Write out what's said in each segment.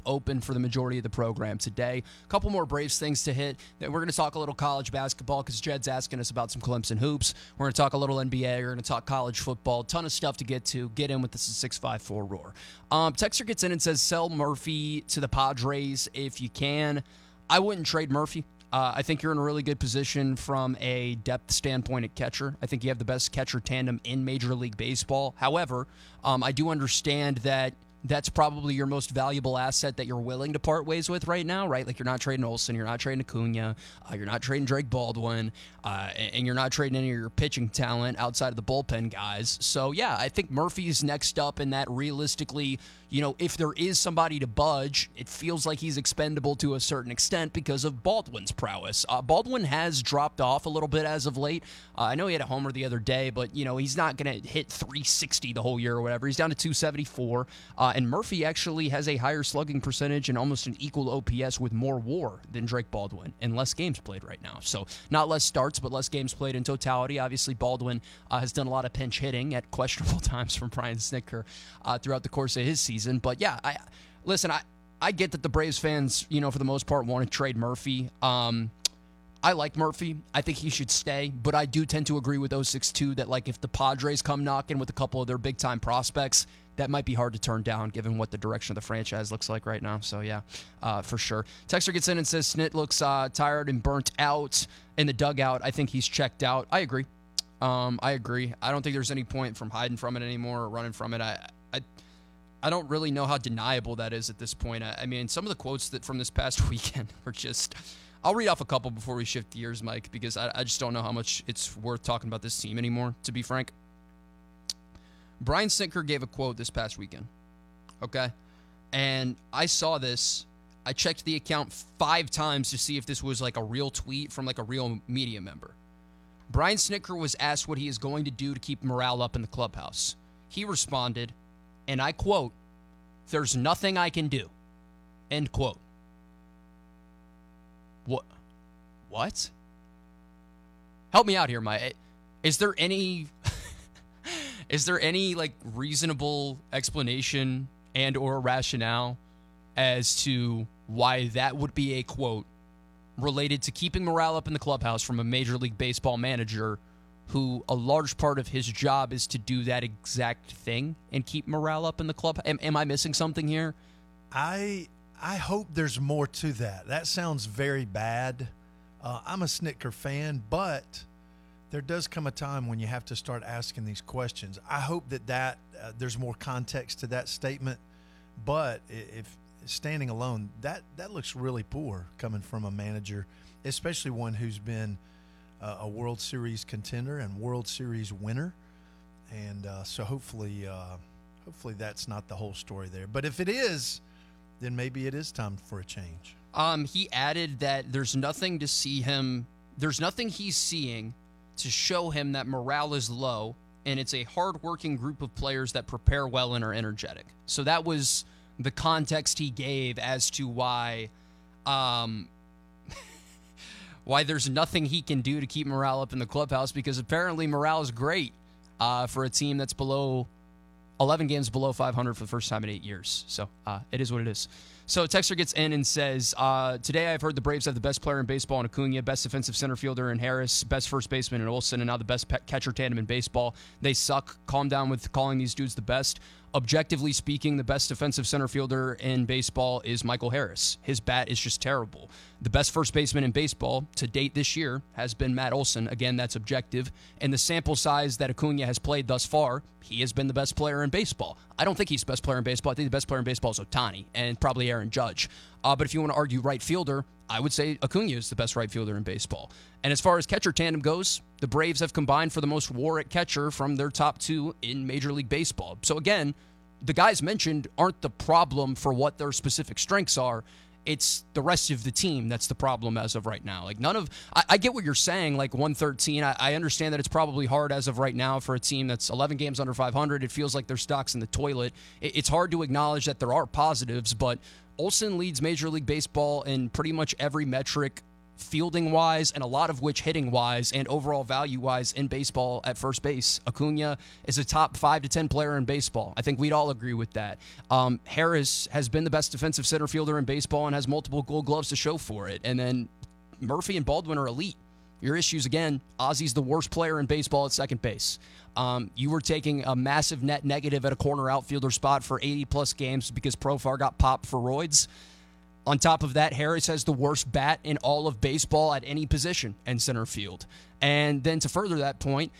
open for the majority of the program today. A couple more Braves things to hit. Then we're going to talk a little college basketball because Jed's asking us about some Clemson hoops. We're going to talk a little NBA. We're going to talk college football. Ton of stuff to get to. Get in with this 654 Roar. Texter gets in and says, sell Murphy to the Padres if you can. I wouldn't trade Murphy. I think you're in a really good position from a depth standpoint at catcher. I think you have the best catcher tandem in Major League Baseball. However, I do understand that that's probably your most valuable asset that you're willing to part ways with right now, right? Like, you're not trading Olsen, you're not trading Acuna, you're not trading Drake Baldwin, and you're not trading any of your pitching talent outside of the bullpen guys. So, yeah, I think Murphy's next up in that. Realistically, if there is somebody to budge, it feels like he's expendable to a certain extent because of Baldwin's prowess. Baldwin has dropped off a little bit as of late. I know he had a homer the other day, but, he's not going to hit 360 the whole year or whatever. He's down to 274. And Murphy actually has a higher slugging percentage and almost an equal OPS with more WAR than Drake Baldwin and less games played right now. So not less starts, but less games played in totality. Obviously, Baldwin has done a lot of pinch hitting at questionable times from Brian Snitker throughout the course of his season. But yeah, I get that the Braves fans, for the most part, want to trade Murphy. I like Murphy. I think he should stay, but I do tend to agree with 062 that, like, if the Padres come knocking with a couple of their big-time prospects, that might be hard to turn down given what the direction of the franchise looks like right now. So, yeah, for sure. Texter gets in and says Snit looks tired and burnt out in the dugout. I think he's checked out. I agree. I don't think there's any point from hiding from it anymore or running from it. I don't really know how deniable that is at this point. I mean, some of the quotes that from this past weekend were just... I'll read off a couple before we shift gears, Mike, because I just don't know how much it's worth talking about this team anymore, to be frank. Brian Snitker gave a quote this past weekend, okay? And I saw this. I checked the account 5 times to see if this was like a real tweet from like a real media member. Brian Snitker was asked what he is going to do to keep morale up in the clubhouse. He responded, and I quote, "There's nothing I can do." End quote. What? Help me out here, Mike. Is there any like reasonable explanation and or rationale as to why that would be a quote related to keeping morale up in the clubhouse from a Major League Baseball manager who a large part of his job is to do that exact thing and keep morale up in the club? Am I missing something here? I hope there's more to that. That sounds very bad. I'm a Snitker fan, but there does come a time when you have to start asking these questions. I hope that there's more context to that statement, but if standing alone, that looks really poor coming from a manager, especially one who's been a World Series contender and World Series winner. And so hopefully that's not the whole story there. But if it is, then maybe it is time for a change. He added that there's nothing he's seeing to show him that morale is low, and it's a hard-working group of players that prepare well and are energetic. So that was the context he gave as to why there's nothing he can do to keep morale up in the clubhouse, because apparently morale is great for a team that's below 11 games below 500 for the first time in 8 years. So it is what it is. So Texter gets in and says, today I've heard the Braves have the best player in baseball in Acuna, best defensive center fielder in Harris, best first baseman in Olsen, and now the best catcher tandem in baseball. They suck. Calm down with calling these dudes the best. Objectively speaking, the best defensive center fielder in baseball is Michael Harris. His bat is just terrible. The best first baseman in baseball to date this year has been Matt Olson. Again, that's objective. And the sample size that Acuna has played thus far, he has been the best player in baseball. I don't think he's the best player in baseball. I think the best player in baseball is Ohtani and probably Aaron Judge. But if you want to argue right fielder, I would say Acuna is the best right fielder in baseball. And as far as catcher tandem goes, the Braves have combined for the most WAR at catcher from their top 2 in Major League Baseball. So again, the guys mentioned aren't the problem for what their specific strengths are. It's the rest of the team that's the problem as of right now. Like I get what you're saying, like 113. I understand that it's probably hard as of right now for a team that's 11 games under 500. It feels like their stock's in the toilet. It's hard to acknowledge that there are positives, but Olsen leads Major League Baseball in pretty much every metric fielding-wise, and a lot of which hitting-wise and overall value-wise in baseball at first base. Acuna is a top 5 to 10 player in baseball. I think we'd all agree with that. Harris has been the best defensive center fielder in baseball and has multiple Gold Gloves to show for it. And then Murphy and Baldwin are elite. Your issues, again, Ozzy's the worst player in baseball at second base. You were taking a massive net negative at a corner outfielder spot for 80-plus games because Profar got popped for roids. On top of that, Harris has the worst bat in all of baseball at any position in center field. And then to further that point,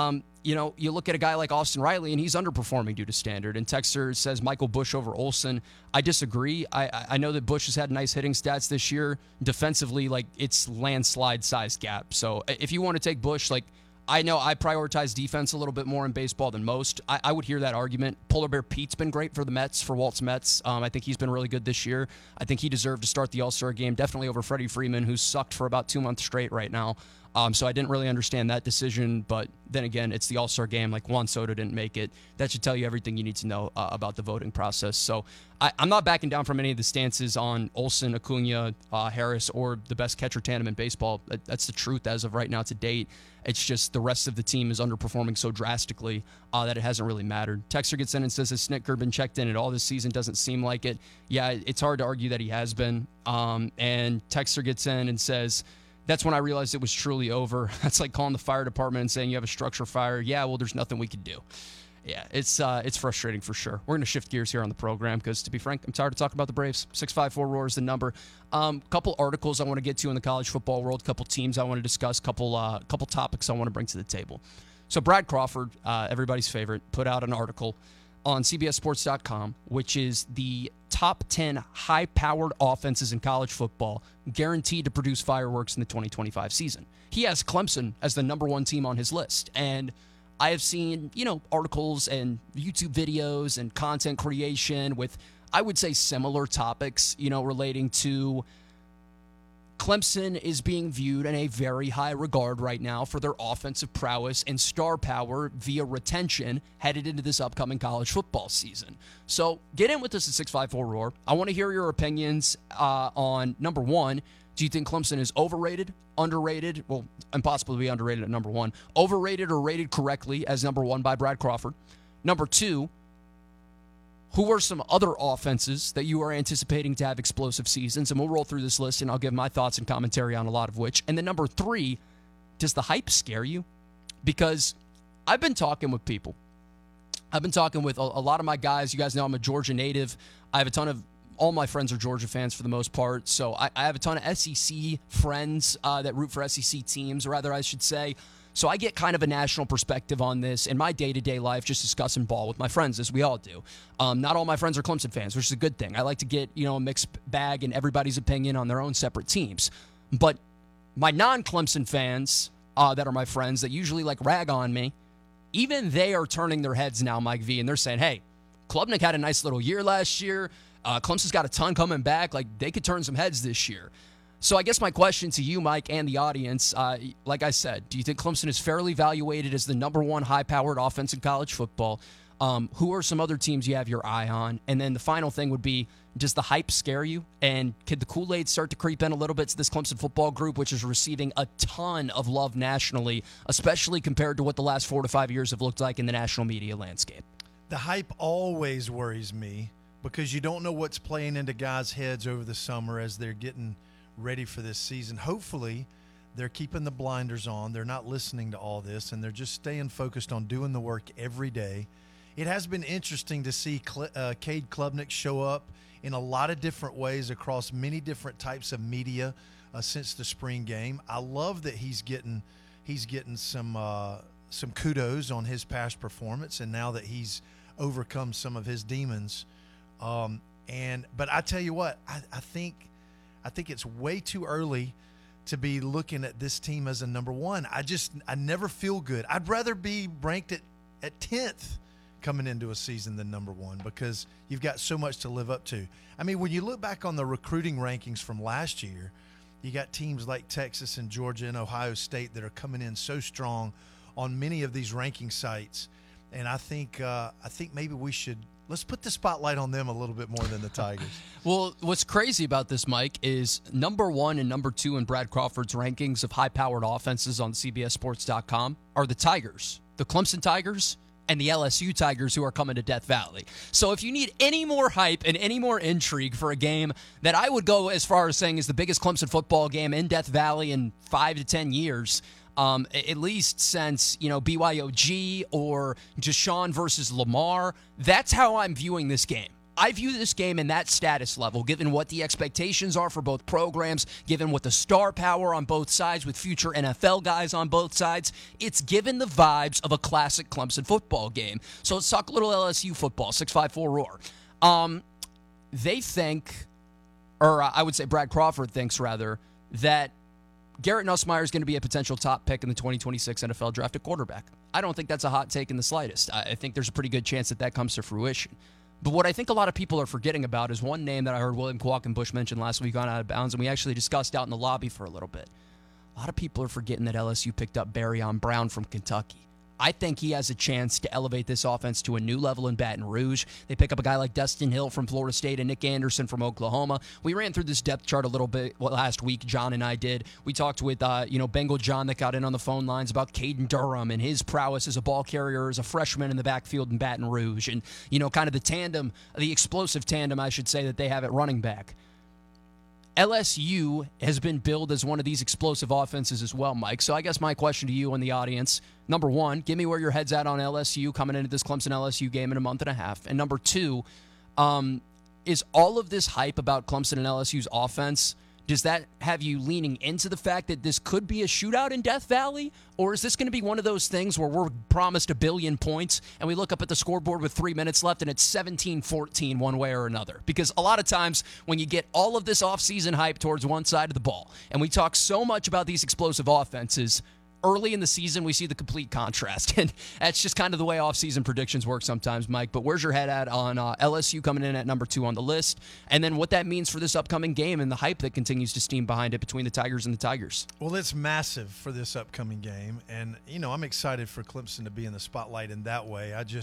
you look at a guy like Austin Riley, and he's underperforming due to standard. And Texter says Michael Busch over Olsen. I disagree. I know that Busch has had nice hitting stats this year. Defensively, it's landslide-sized gap. So if you want to take Busch, I know I prioritize defense a little bit more in baseball than most. I would hear that argument. Polar Bear Pete's been great for the Mets, for Walt's Mets. I think he's been really good this year. I think he deserved to start the All-Star game, definitely over Freddie Freeman, who's sucked for about 2 months straight right now. So I didn't really understand that decision, but then again, it's the All-Star game. Juan Soto didn't make it. That should tell you everything you need to know about the voting process. So I'm not backing down from any of the stances on Olsen, Acuna, Harris, or the best catcher tandem in baseball. That's the truth as of right now to date. It's just the rest of the team is underperforming so drastically that it hasn't really mattered. Texter gets in and says, has Snitker been checked in at all this season? Doesn't seem like it. Yeah, it's hard to argue that he has been. And Texter gets in and says, that's when I realized it was truly over. That's like calling the fire department and saying you have a structure fire. Yeah, well, there's nothing we can do. Yeah, it's frustrating for sure. We're going to shift gears here on the program because, to be frank, I'm tired of talking about the Braves. 654-ROAR is the number. Couple articles I want to get to in the college football world, couple teams I want to discuss, couple topics I want to bring to the table. So Brad Crawford, everybody's favorite, put out an article on CBSSports.com, which is the top 10 high-powered offenses in college football guaranteed to produce fireworks in the 2025 season. He has Clemson as the number 1 team on his list, and I have seen, articles and YouTube videos and content creation with, I would say, similar topics, relating to Clemson is being viewed in a very high regard right now for their offensive prowess and star power via retention headed into this upcoming college football season. So get in with us at 654-ROAR. I want to hear your opinions on, number 1, do you think Clemson is overrated, underrated? Well, impossible to be underrated at number 1. Overrated or rated correctly as number 1 by Brad Crawford. Number 2, who are some other offenses that you are anticipating to have explosive seasons? And we'll roll through this list, and I'll give my thoughts and commentary on a lot of which. And then number 3, does the hype scare you? Because I've been talking with people. I've been talking with a lot of my guys. You guys know I'm a Georgia native. I have all my friends are Georgia fans for the most part. So I have a ton of SEC friends that root for SEC teams, or rather I should say. So I get kind of a national perspective on this in my day-to-day life, just discussing ball with my friends, as we all do. Not all my friends are Clemson fans, which is a good thing. I like to get, a mixed bag and everybody's opinion on their own separate teams. But my non-Clemson fans that are my friends that usually rag on me, even they are turning their heads now, Mike V, and they're saying, hey, Klubnik had a nice little year last year. Clemson's got a ton coming back. They could turn some heads this year. So I guess my question to you, Mike, and the audience, like I said, do you think Clemson is fairly evaluated as the number 1 high-powered offense in college football? Who are some other teams you have your eye on? And then the final thing would be, does the hype scare you? And could the Kool-Aid start to creep in a little bit to this Clemson football group, which is receiving a ton of love nationally, especially compared to what the last 4 to 5 years have looked like in the national media landscape? The hype always worries me because you don't know what's playing into guys' heads over the summer as they're getting ready for this season. Hopefully they're keeping the blinders on. They're not listening to all this, and they're just staying focused on doing the work every day. It has been interesting to see Cade Klubnik show up in a lot of different ways across many different types of media since the spring game. I love that he's getting some kudos on his past performance, and now that he's overcome some of his demons. But I tell you what, I think it's way too early to be looking at this team as a number 1. I never feel good. I'd rather be ranked at 10th coming into a season than number 1 because you've got so much to live up to. I mean, when you look back on the recruiting rankings from last year, you got teams like Texas and Georgia and Ohio State that are coming in so strong on many of these ranking sites. And I think maybe we should Let's put the spotlight on them a little bit more than the Tigers. Well, what's crazy about this, Mike, is number 1 and number 2 in Brad Crawford's rankings of high-powered offenses on CBSSports.com are the Tigers, the Clemson Tigers, and the LSU Tigers, who are coming to Death Valley. So if you need any more hype and any more intrigue for a game that I would go as far as saying is the biggest Clemson football game in Death Valley in 5 to 10 years, at least since, BYOG or Deshaun versus Lamar, that's how I'm viewing this game. I view this game in that status level, given what the expectations are for both programs, given what the star power on both sides with future NFL guys on both sides. It's given the vibes of a classic Clemson football game. So let's talk a little LSU football, 654 Roar. They think, or I would say Brad Crawford thinks, rather, that Garrett Nussmeier is going to be a potential top pick in the 2026 NFL draft at quarterback. I don't think that's a hot take in the slightest. I think there's a pretty good chance that comes to fruition. But what I think a lot of people are forgetting about is one name that I heard William Qualkenbush mention last week on Out of Bounds, and we actually discussed out in the lobby for a little bit. A lot of people are forgetting that LSU picked up Barryon Brown from Kentucky. I think he has a chance to elevate this offense to a new level in Baton Rouge. They pick up a guy like Dustin Hill from Florida State and Nick Anderson from Oklahoma. We ran through this depth chart a little bit last week, John and I did. We talked with, Bengal John that got in on the phone lines about Caden Durham and his prowess as a ball carrier, as a freshman in the backfield in Baton Rouge, and, kind of the tandem, the explosive tandem, I should say, that they have at running back. LSU has been billed as one of these explosive offenses as well, Mike. So I guess my question to you and the audience, number 1, give me where your head's at on LSU coming into this Clemson-LSU game in a month and a half. And number 2, is all of this hype about Clemson and LSU's offense, does that have you leaning into the fact that this could be a shootout in Death Valley? Or is this going to be one of those things where we're promised 1 billion points and we look up at the scoreboard with 3 minutes left and it's 17-14 one way or another? Because a lot of times when you get all of this offseason hype towards one side of the ball, and we talk so much about these explosive offenses, early in the season, we see the complete contrast. And that's just kind of the way offseason predictions work sometimes, Mike. But where's your head at on LSU coming in at number 2 on the list? And then what that means for this upcoming game and the hype that continues to steam behind it between the Tigers and the Tigers. Well, it's massive for this upcoming game. And, I'm excited for Clemson to be in the spotlight in that way. I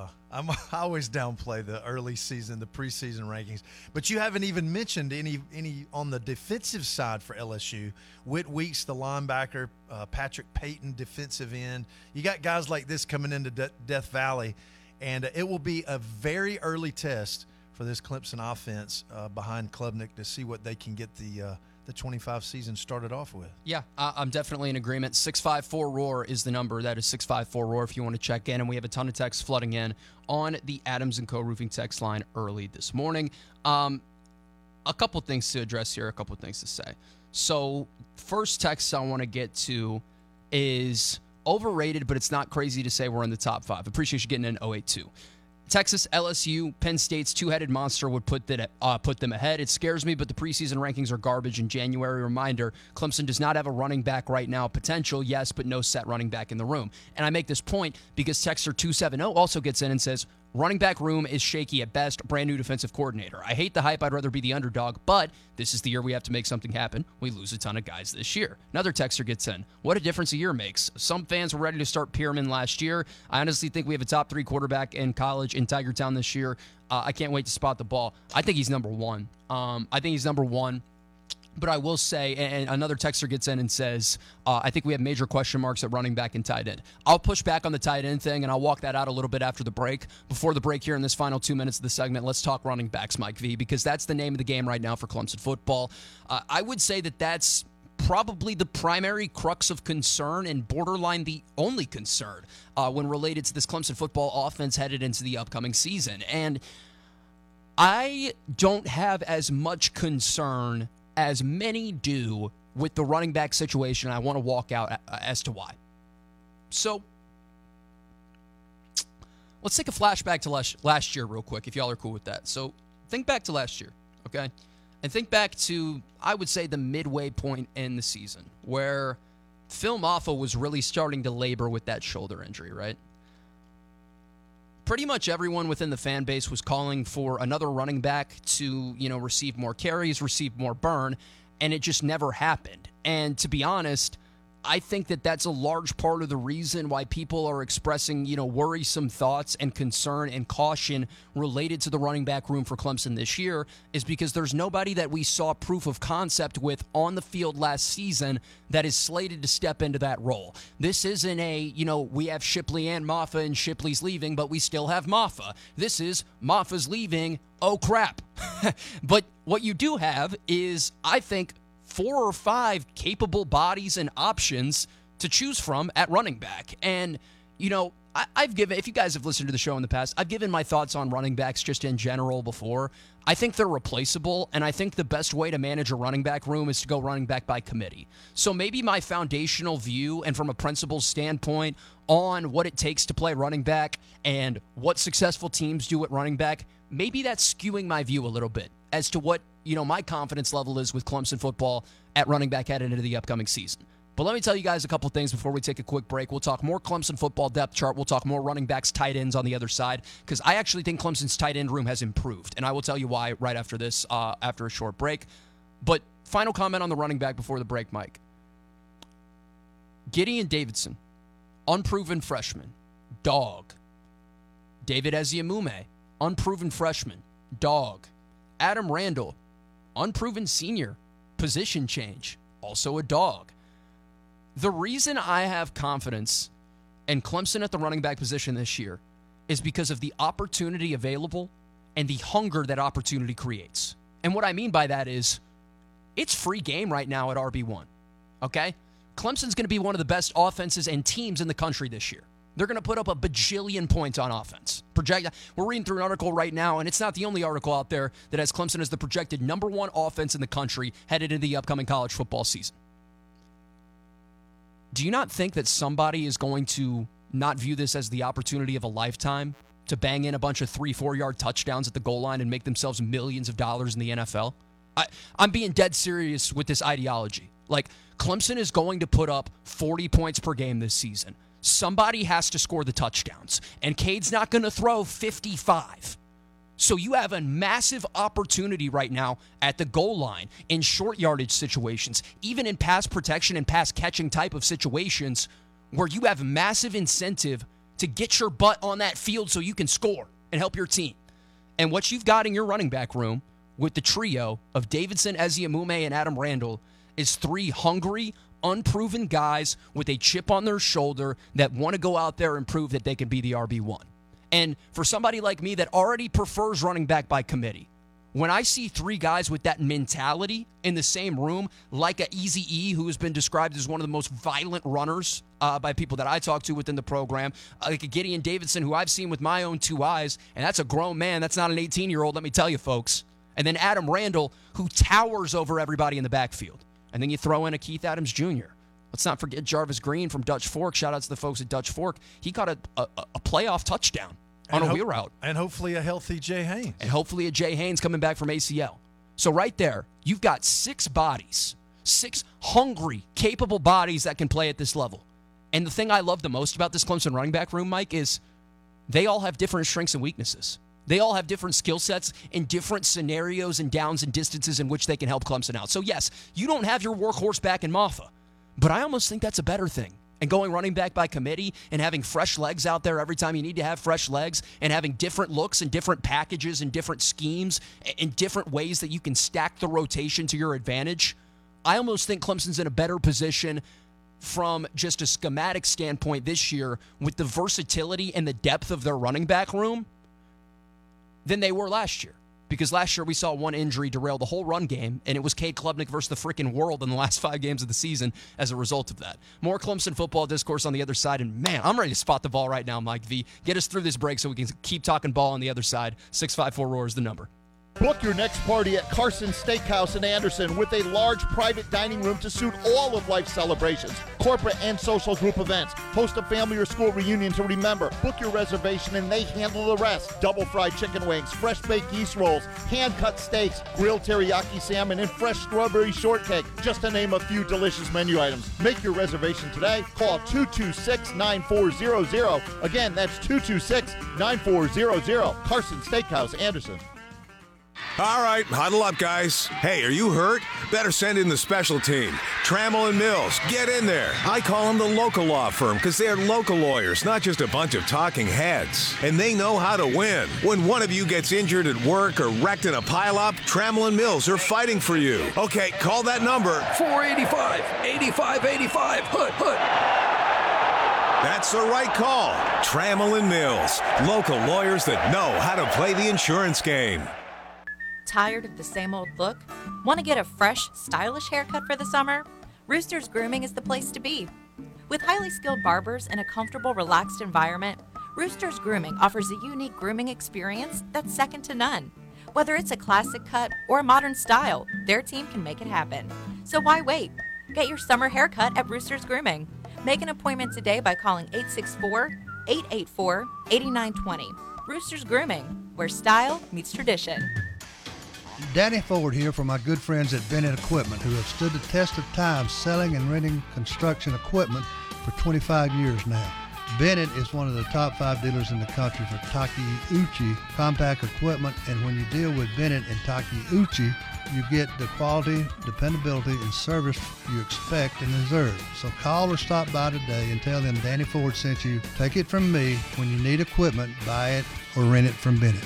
always downplay the early season, the preseason rankings. But you haven't even mentioned any on the defensive side for LSU. Whit Weeks, the linebacker, Patrick Payton, defensive end. You got guys like this coming into Death Valley, and it will be a very early test for this Clemson offense behind Klubnik to see what they can get the 25 season started off with. Yeah, I'm definitely in agreement. 654-ROAR is the number. That is 654-ROAR if you want to check in. And we have a ton of texts flooding in on the Adams & Co. Roofing text line early this morning. A couple things to address here, a couple things to say. So first text I want to get to is overrated, but it's not crazy to say we're in the top 5. Appreciate you getting in 082. Texas, LSU, Penn State's two-headed monster would put them ahead. It scares me, but the preseason rankings are garbage in January. Reminder, Clemson does not have a running back right now. Potential, yes, but no set running back in the room. And I make this point because Texter 270 also gets in and says, running back room is shaky at best. Brand new defensive coordinator. I hate the hype. I'd rather be the underdog, but this is the year we have to make something happen. We lose a ton of guys this year. Another texter gets in. What a difference a year makes. Some fans were ready to start Pierman last year. I honestly think we have a top 3 quarterback in college in Tiger Town this year. I can't wait to spot the ball. I think he's number 1. But I will say, and another texter gets in and says, I think we have major question marks at running back and tight end. I'll push back on the tight end thing, and I'll walk that out a little bit after the break. Before the break here in this final 2 minutes of the segment, let's talk running backs, Mike V, because that's the name of the game right now for Clemson football. I would say that that's probably the primary crux of concern and borderline the only concern when related to this Clemson football offense headed into the upcoming season. And I don't have as much concern as many do with the running back situation. I want to walk out as to why. So let's take a flashback to last year real quick, if y'all are cool with that. So think back to last year, okay? And think back to, I would say, the midway point in the season where Phil Maffa was really starting to labor with that shoulder injury, right? Pretty much everyone within the fan base was calling for another running back to, receive more carries, receive more burn, and it just never happened. And to be honest, I think that that's a large part of the reason why people are expressing, worrisome thoughts and concern and caution related to the running back room for Clemson this year, is because there's nobody that we saw proof of concept with on the field last season that is slated to step into that role. This isn't we have Shipley and Maffa, and Shipley's leaving, but we still have Maffa. This is Maffa's leaving, oh crap. But what you do have is, I think, 4 or 5 capable bodies and options to choose from at running back. And, I've given, if you guys have listened to the show in the past, I've given my thoughts on running backs just in general before. I think they're replaceable, and I think the best way to manage a running back room is to go running back by committee. So maybe my foundational view, and from a principles standpoint, on what it takes to play running back and what successful teams do at running back, maybe that's skewing my view a little bit as to what, my confidence level is with Clemson football at running back headed into the upcoming season. But let me tell you guys a couple things before we take a quick break. We'll talk more Clemson football depth chart. We'll talk more running backs, tight ends on the other side, because I actually think Clemson's tight end room has improved, and I will tell you why right after this, after a short break. But final comment on the running back before the break, Mike. Gideon Davidson, unproven freshman, dog. David Eziamume, unproven freshman, dog. Adam Randall, unproven senior, position change, also a dog. The reason I have confidence in Clemson at the running back position this year is because of the opportunity available and the hunger that opportunity creates. And what I mean by that is, it's free game right now at RB1, okay? Clemson's going to be one of the best offenses and teams in the country this year. They're going to put up a bajillion points on offense. We're reading through an article right now, and it's not the only article out there that has Clemson as the projected number 1 offense in the country headed into the upcoming college football season. Do you not think that somebody is going to not view this as the opportunity of a lifetime to bang in a bunch of 3-4 yard touchdowns at the goal line and make themselves millions of dollars in the NFL? I'm being dead serious with this ideology. Like, Clemson is going to put up 40 points per game this season. Somebody has to score the touchdowns, and Cade's not going to throw 55. So you have a massive opportunity right now at the goal line in short yardage situations, even in pass protection and pass catching type of situations, where you have massive incentive to get your butt on that field so you can score and help your team. And what you've got in your running back room with the trio of Davidson, Eziamume, and Adam Randall is 3 hungry, unproven guys with a chip on their shoulder that want to go out there and prove that they can be the RB1. And for somebody like me that already prefers running back by committee, when I see 3 guys with that mentality in the same room, like a Eazy-E, who has been described as one of the most violent runners by people that I talk to within the program, like a Gideon Davidson, who I've seen with my own 2 eyes, and that's a grown man. That's not an 18-year-old, let me tell you, folks. And then Adam Randall, who towers over everybody in the backfield. And then you throw in a Keith Adams Jr. Let's not forget Jarvis Green from Dutch Fork. Shout out to the folks at Dutch Fork. He caught a playoff touchdown on a wheel route. And hopefully a healthy Jay Haynes. And hopefully a Jay Haynes coming back from ACL. So right there, you've got 6 bodies, 6 hungry, capable bodies that can play at this level. And the thing I love the most about this Clemson running back room, Mike, is they all have different strengths and weaknesses. They all have different skill sets in different scenarios and downs and distances in which they can help Clemson out. So, yes, you don't have your workhorse back in Maffa, but I almost think that's a better thing. And going running back by committee and having fresh legs out there every time you need to have fresh legs, and having different looks and different packages and different schemes and different ways that you can stack the rotation to your advantage, I almost think Clemson's in a better position from just a schematic standpoint this year with the versatility and the depth of their running back room than they were last year. Because last year we saw one injury derail the whole run game, and it was Cade Klubnik versus the freaking world in the last 5 games of the season as a result of that. More Clemson football discourse on the other side, and man, I'm ready to spot the ball right now, Mike V. Get us through this break so we can keep talking ball on the other side. 654-ROAR is the number. Book your next party at Carson Steakhouse in Anderson with a large private dining room to suit all of life's celebrations, corporate and social group events. Host a family or school reunion to remember. Book your reservation and they handle the rest. Double fried chicken wings, fresh baked yeast rolls, hand-cut steaks, grilled teriyaki salmon, and fresh strawberry shortcake, just to name a few delicious menu items. Make your reservation today. Call 226-9400. Again, that's 226-9400. Carson Steakhouse, Anderson. All right, huddle up, guys. Hey, are you hurt? Better send in the special team. Trammell and Mills, get in there. I call them the local law firm because they're local lawyers, not just a bunch of talking heads. And they know how to win. When one of you gets injured at work or wrecked in a pileup, Trammell and Mills are fighting for you. Okay, call that number. 485-8585. Hood. That's the right call. Trammell and Mills, local lawyers that know how to play the insurance game. Tired of the same old look? Want to get a fresh, stylish haircut for the summer? Rooster's Grooming is the place to be. With highly skilled barbers and a comfortable, relaxed environment, Rooster's Grooming offers a unique grooming experience that's second to none. Whether it's a classic cut or a modern style, their team can make it happen. So why wait? Get your summer haircut at Rooster's Grooming. Make an appointment today by calling 864-884-8920. Rooster's Grooming, where style meets tradition. Danny Ford here for my good friends at Bennett Equipment, who have stood the test of time selling and renting construction equipment for 25 years now. Bennett is one of the top 5 dealers in the country for Takeuchi compact equipment, and when you deal with Bennett and Takeuchi, you get the quality, dependability, and service you expect and deserve. So call or stop by today and tell them Danny Ford sent you. Take it from me, when you need equipment, buy it or rent it from Bennett.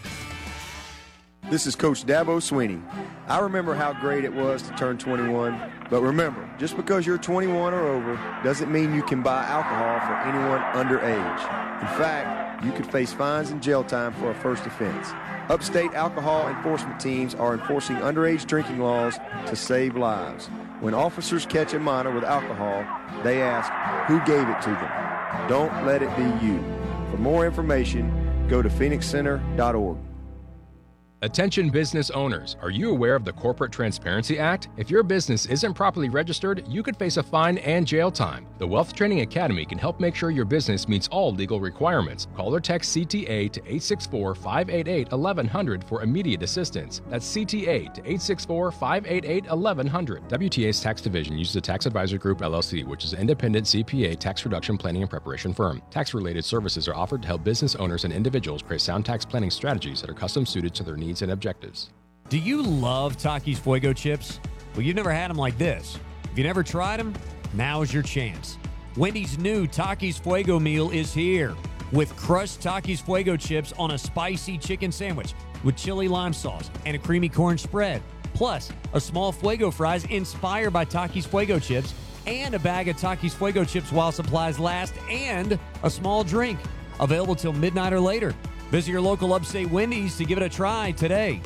This is Coach Dabo Sweeney. I remember how great it was to turn 21, but remember, just because you're 21 or over doesn't mean you can buy alcohol for anyone underage. In fact, you could face fines and jail time for a first offense. Upstate alcohol enforcement teams are enforcing underage drinking laws to save lives. When officers catch a minor with alcohol, they ask, who gave it to them? Don't let it be you. For more information, go to phoenixcenter.org. Attention business owners, are you aware of the Corporate Transparency Act? If your business isn't properly registered, you could face a fine and jail time. The Wealth Training Academy can help make sure your business meets all legal requirements. Call or text CTA to 864-588-1100 for immediate assistance. That's CTA to 864-588-1100. WTA's Tax Division uses a tax advisor group LLC, which is an independent CPA tax reduction planning and preparation firm. Tax-related services are offered to help business owners and individuals create sound tax planning strategies that are custom suited to their needs and objectives. Do you love Takis Fuego chips? Well, you've never had them like this. If you never tried them, now's your chance. Wendy's new Takis Fuego meal is here with crushed Takis Fuego chips on a spicy chicken sandwich with chili lime sauce and a creamy corn spread, plus a small Fuego fries inspired by Takis Fuego chips and a bag of Takis Fuego chips while supplies last and a small drink. Available till midnight or later. Visit your local upstate Wendy's to give it a try today.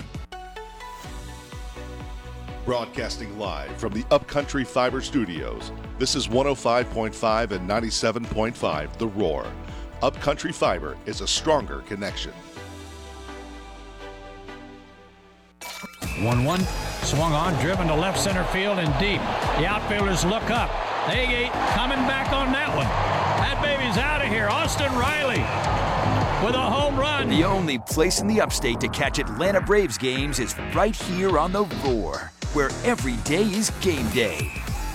Broadcasting live from the Upcountry Fiber Studios, this is 105.5 and 97.5 The Roar. Upcountry Fiber is a stronger connection. 1-1, swung on, driven to left center field and deep. The outfielders look up. They ain't coming back on that one. That baby's out of here. Austin Riley with a home run. The only place in the upstate to catch Atlanta Braves games is right here on The Roar, where every day is game day.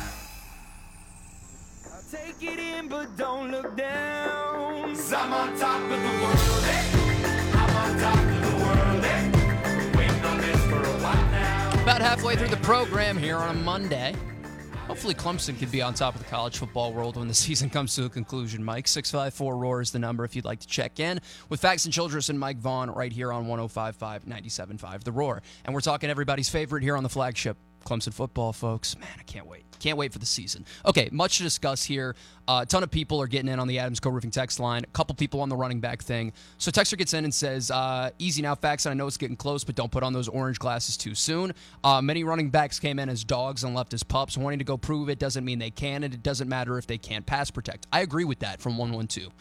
I'll take it in, but don't look down. 'Cause I'm on top of the world, eh? I'm on top of the world, eh? Been waiting on this for a while now. About halfway through the program here on a Monday. Hopefully Clemson can be on top of the college football world when the season comes to a conclusion, Mike. 654-ROAR is the number if you'd like to check in with Fax and Childress and Mike Vaughn right here on 105.5, 97.5, The Roar. And we're talking everybody's favorite here on the flagship, Clemson football, folks. Man, I can't wait. Can't wait for the season. Okay, much to discuss here. A ton of people are getting in on the Adams Co-Roofing text line. A couple people on the running back thing. So Texter gets in and says, easy now, Fax. I know it's getting close, but don't put on those orange glasses too soon. Many running backs came in as dogs and left as pups. Wanting to go prove it doesn't mean they can, and it doesn't matter if they can't pass protect. I agree with that from 112.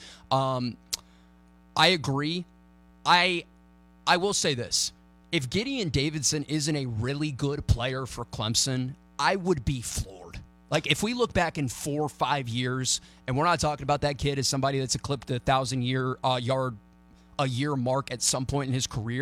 I agree. I will say this. If Gideon Davidson isn't a really good player for Clemson, I would be floored. Like, if we look back in 4 or 5 years, and we're not talking about that kid as somebody that's eclipsed the 1,000-yard a year mark at some point in his career,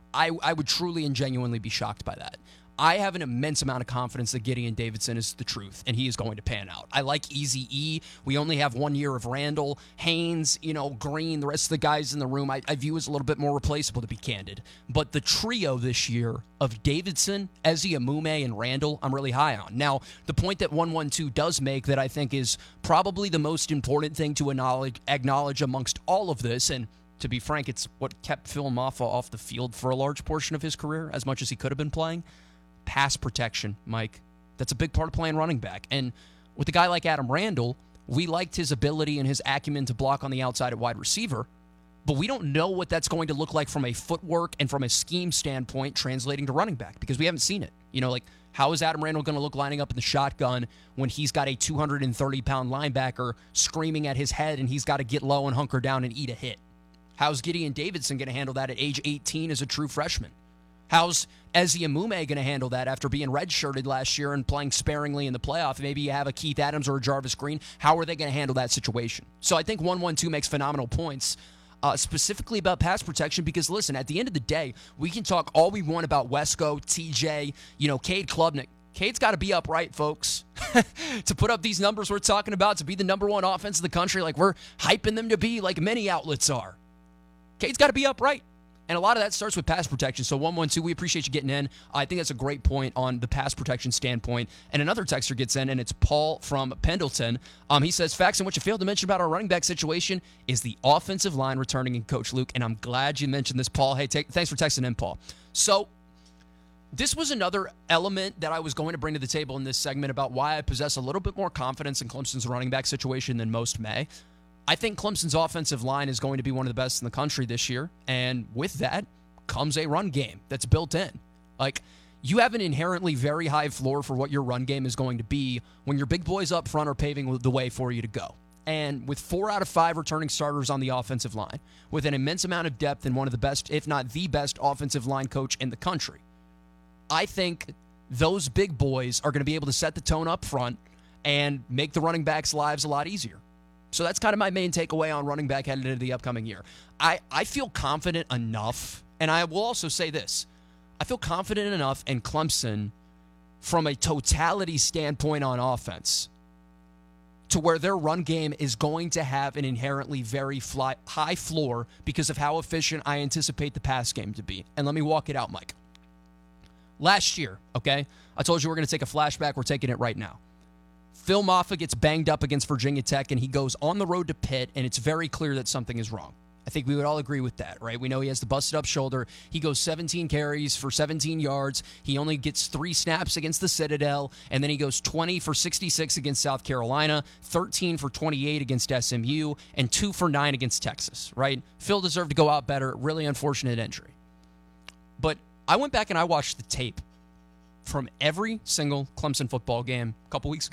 I would truly and genuinely be shocked by that. I have an immense amount of confidence that Gideon Davidson is the truth, and he is going to pan out. I like Eazy-E. We only have 1 year of Randall, Haynes, Green, the rest of the guys in the room I view as a little bit more replaceable, to be candid. But the trio this year of Davidson, Ezi Amume, and Randall, I'm really high on. Now, the point that 112 does make that I think is probably the most important thing to acknowledge amongst all of this, and to be frank, it's what kept Phil Maffa off the field for a large portion of his career, as much as he could have been playing. Pass protection, Mike. That's a big part of playing running back. And with a guy like Adam Randall, we liked his ability and his acumen to block on the outside at wide receiver, but we don't know what that's going to look like from a footwork and from a scheme standpoint translating to running back, because we haven't seen it. How is Adam Randall going to look lining up in the shotgun when he's got a 230-pound linebacker screaming at his head and he's got to get low and hunker down and eat a hit? How's Gideon Davidson going to handle that at age 18 as a true freshman? How's Ezi Amume going to handle that after being redshirted last year and playing sparingly in the playoff? Maybe you have a Keith Adams or a Jarvis Green. How are they going to handle that situation? So I think 112 makes phenomenal points, specifically about pass protection, because, listen, at the end of the day, we can talk all we want about Wesco, TJ, Cade Klubnik. Cade's got to be upright, folks, to put up these numbers we're talking about, to be the number one offense in the country like we're hyping them to be, like many outlets are. Cade's got to be upright. And a lot of that starts with pass protection. So 112, we appreciate you getting in. I think that's a great point on the pass protection standpoint. And another texter gets in, and it's Paul from Pendleton. He says, Faxon, what you failed to mention about our running back situation is the offensive line returning in Coach Luke. And I'm glad you mentioned this, Paul. Hey, thanks for texting in, Paul. So this was another element that I was going to bring to the table in this segment about why I possess a little bit more confidence in Clemson's running back situation than most may. I think Clemson's offensive line is going to be one of the best in the country this year, and with that comes a run game that's built in. Like, you have an inherently very high floor for what your run game is going to be when your big boys up front are paving the way for you to go. And with 4 out of 5 returning starters on the offensive line, with an immense amount of depth and one of the best, if not the best, offensive line coach in the country, I think those big boys are going to be able to set the tone up front and make the running backs' lives a lot easier. So that's kind of my main takeaway on running back headed into the upcoming year. I feel confident enough, and I will also say this. I feel confident enough in Clemson from a totality standpoint on offense to where their run game is going to have an inherently very high floor because of how efficient I anticipate the pass game to be. And let me walk it out, Mike. Last year, okay, I told you we're going to take a flashback. We're taking it right now. Phil Maffa gets banged up against Virginia Tech, and he goes on the road to Pitt, and it's very clear that something is wrong. I think we would all agree with that, right? We know he has the busted-up shoulder. He goes 17 carries for 17 yards. He only gets 3 snaps against the Citadel, and then he goes 20 for 66 against South Carolina, 13 for 28 against SMU, and 2 for 9 against Texas, right? Phil deserved to go out better. Really unfortunate injury. But I went back and I watched the tape from every single Clemson football game a couple weeks ago.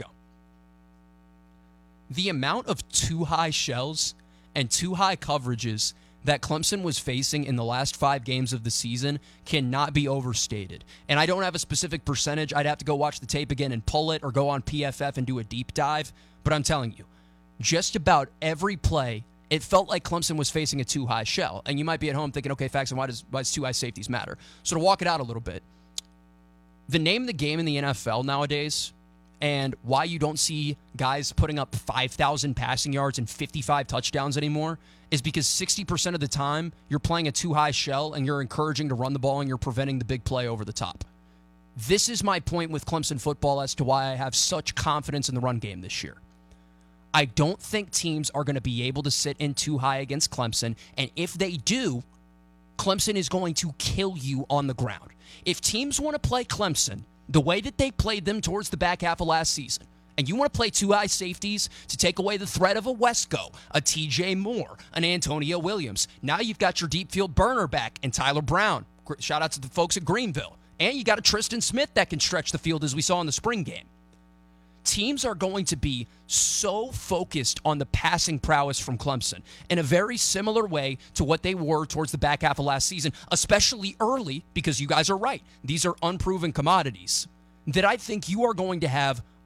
The amount of too high shells and too high coverages that Clemson was facing in the last 5 games of the season cannot be overstated. And I don't have a specific percentage. I'd have to go watch the tape again and pull it or go on PFF and do a deep dive. But I'm telling you, just about every play, it felt like Clemson was facing a too high shell. And you might be at home thinking, okay, Faxon, why does too high safeties matter? So to walk it out a little bit, the name of the game in the NFL nowadays and why you don't see guys putting up 5,000 passing yards and 55 touchdowns anymore is because 60% of the time you're playing a too high shell and you're encouraging to run the ball and you're preventing the big play over the top. This is my point with Clemson football as to why I have such confidence in the run game this year. I don't think teams are going to be able to sit in too high against Clemson, and if they do, Clemson is going to kill you on the ground. If teams want to play Clemson the way that they played them towards the back half of last season, and you want to play too high safeties to take away the threat of a Wesco, a TJ Moore, an Antonio Williams, now you've got your deep field burner back and Tyler Brown. Shout out to the folks at Greenville. And you got a Tristan Smith that can stretch the field as we saw in the spring game. Teams are going to be so focused on the passing prowess from Clemson in a very similar way to what they were towards the back half of last season, especially early, because you guys are right. These are unproven commodities, that I think you are going to have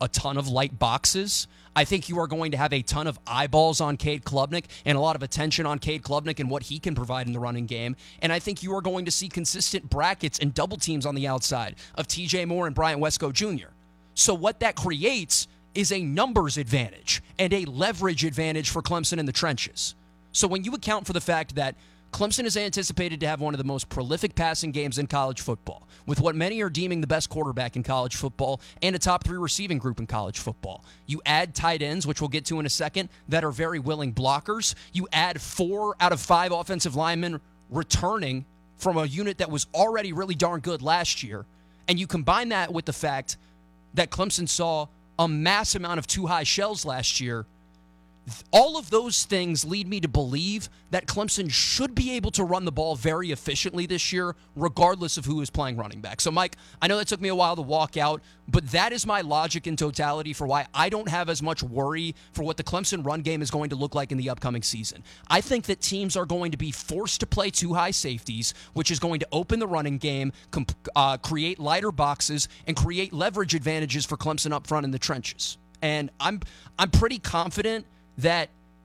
a ton of light boxes. I think you are going to have a ton of eyeballs on Cade Klubnik and a lot of attention on Cade Klubnik and what he can provide in the running game. And I think you are going to see consistent brackets and double teams on the outside of TJ Moore and Bryant Wesco Jr. So what that creates is a numbers advantage and a leverage advantage for Clemson in the trenches. So when you account for the fact that Clemson is anticipated to have one of the most prolific passing games in college football, with what many are deeming the best quarterback in college football and a top 3 receiving group in college football. You add tight ends, which we'll get to in a second, that are very willing blockers. You add 4 out of 5 offensive linemen returning from a unit that was already really darn good last year. And you combine that with the fact that Clemson saw a mass amount of too high shells last year. All of those things lead me to believe that Clemson should be able to run the ball very efficiently this year, regardless of who is playing running back. So, Mike, I know that took me a while to walk out, but that is my logic in totality for why I don't have as much worry for what the Clemson run game is going to look like in the upcoming season. I think that teams are going to be forced to play too high safeties, which is going to open the running game, create lighter boxes, and create leverage advantages for Clemson up front in the trenches. And I'm pretty confident that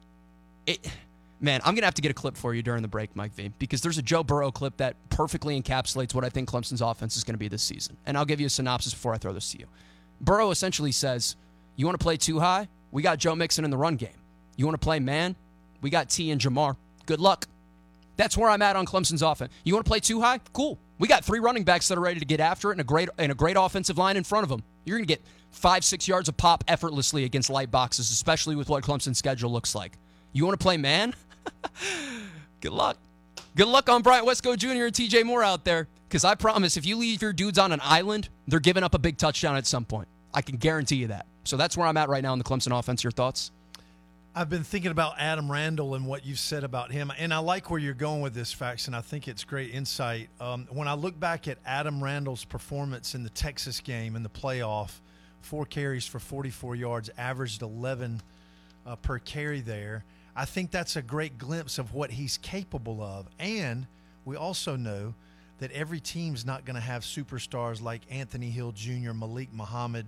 I'm going to have to get a clip for you during the break, Mike V, because there's a Joe Burrow clip that perfectly encapsulates what I think Clemson's offense is going to be this season. And I'll give you a synopsis before I throw this to you. Burrow essentially says, you want to play too high? We got Joe Mixon in the run game. You want to play man? We got T and Jamar. Good luck. That's where I'm at on Clemson's offense. You want to play too high? Cool. We got 3 running backs that are ready to get after it and a great offensive line in front of them. You're going to get 5-6 yards of pop effortlessly against light boxes, especially with what Clemson's schedule looks like. You want to play man? Good luck. Good luck on Bryant Wesco Jr. and TJ Moore out there, because I promise if you leave your dudes on an island, they're giving up a big touchdown at some point. I can guarantee you that. So that's where I'm at right now in the Clemson offense. Your thoughts? I've been thinking about Adam Randall and what you've said about him, and I like where you're going with this, Fax, and I think it's great insight. When I look back at Adam Randall's performance in the Texas game in the playoff, 4 carries for 44 yards, averaged 11 per carry there. I think that's a great glimpse of what he's capable of. And we also know that every team's not going to have superstars like Anthony Hill Jr., Malik Muhammad,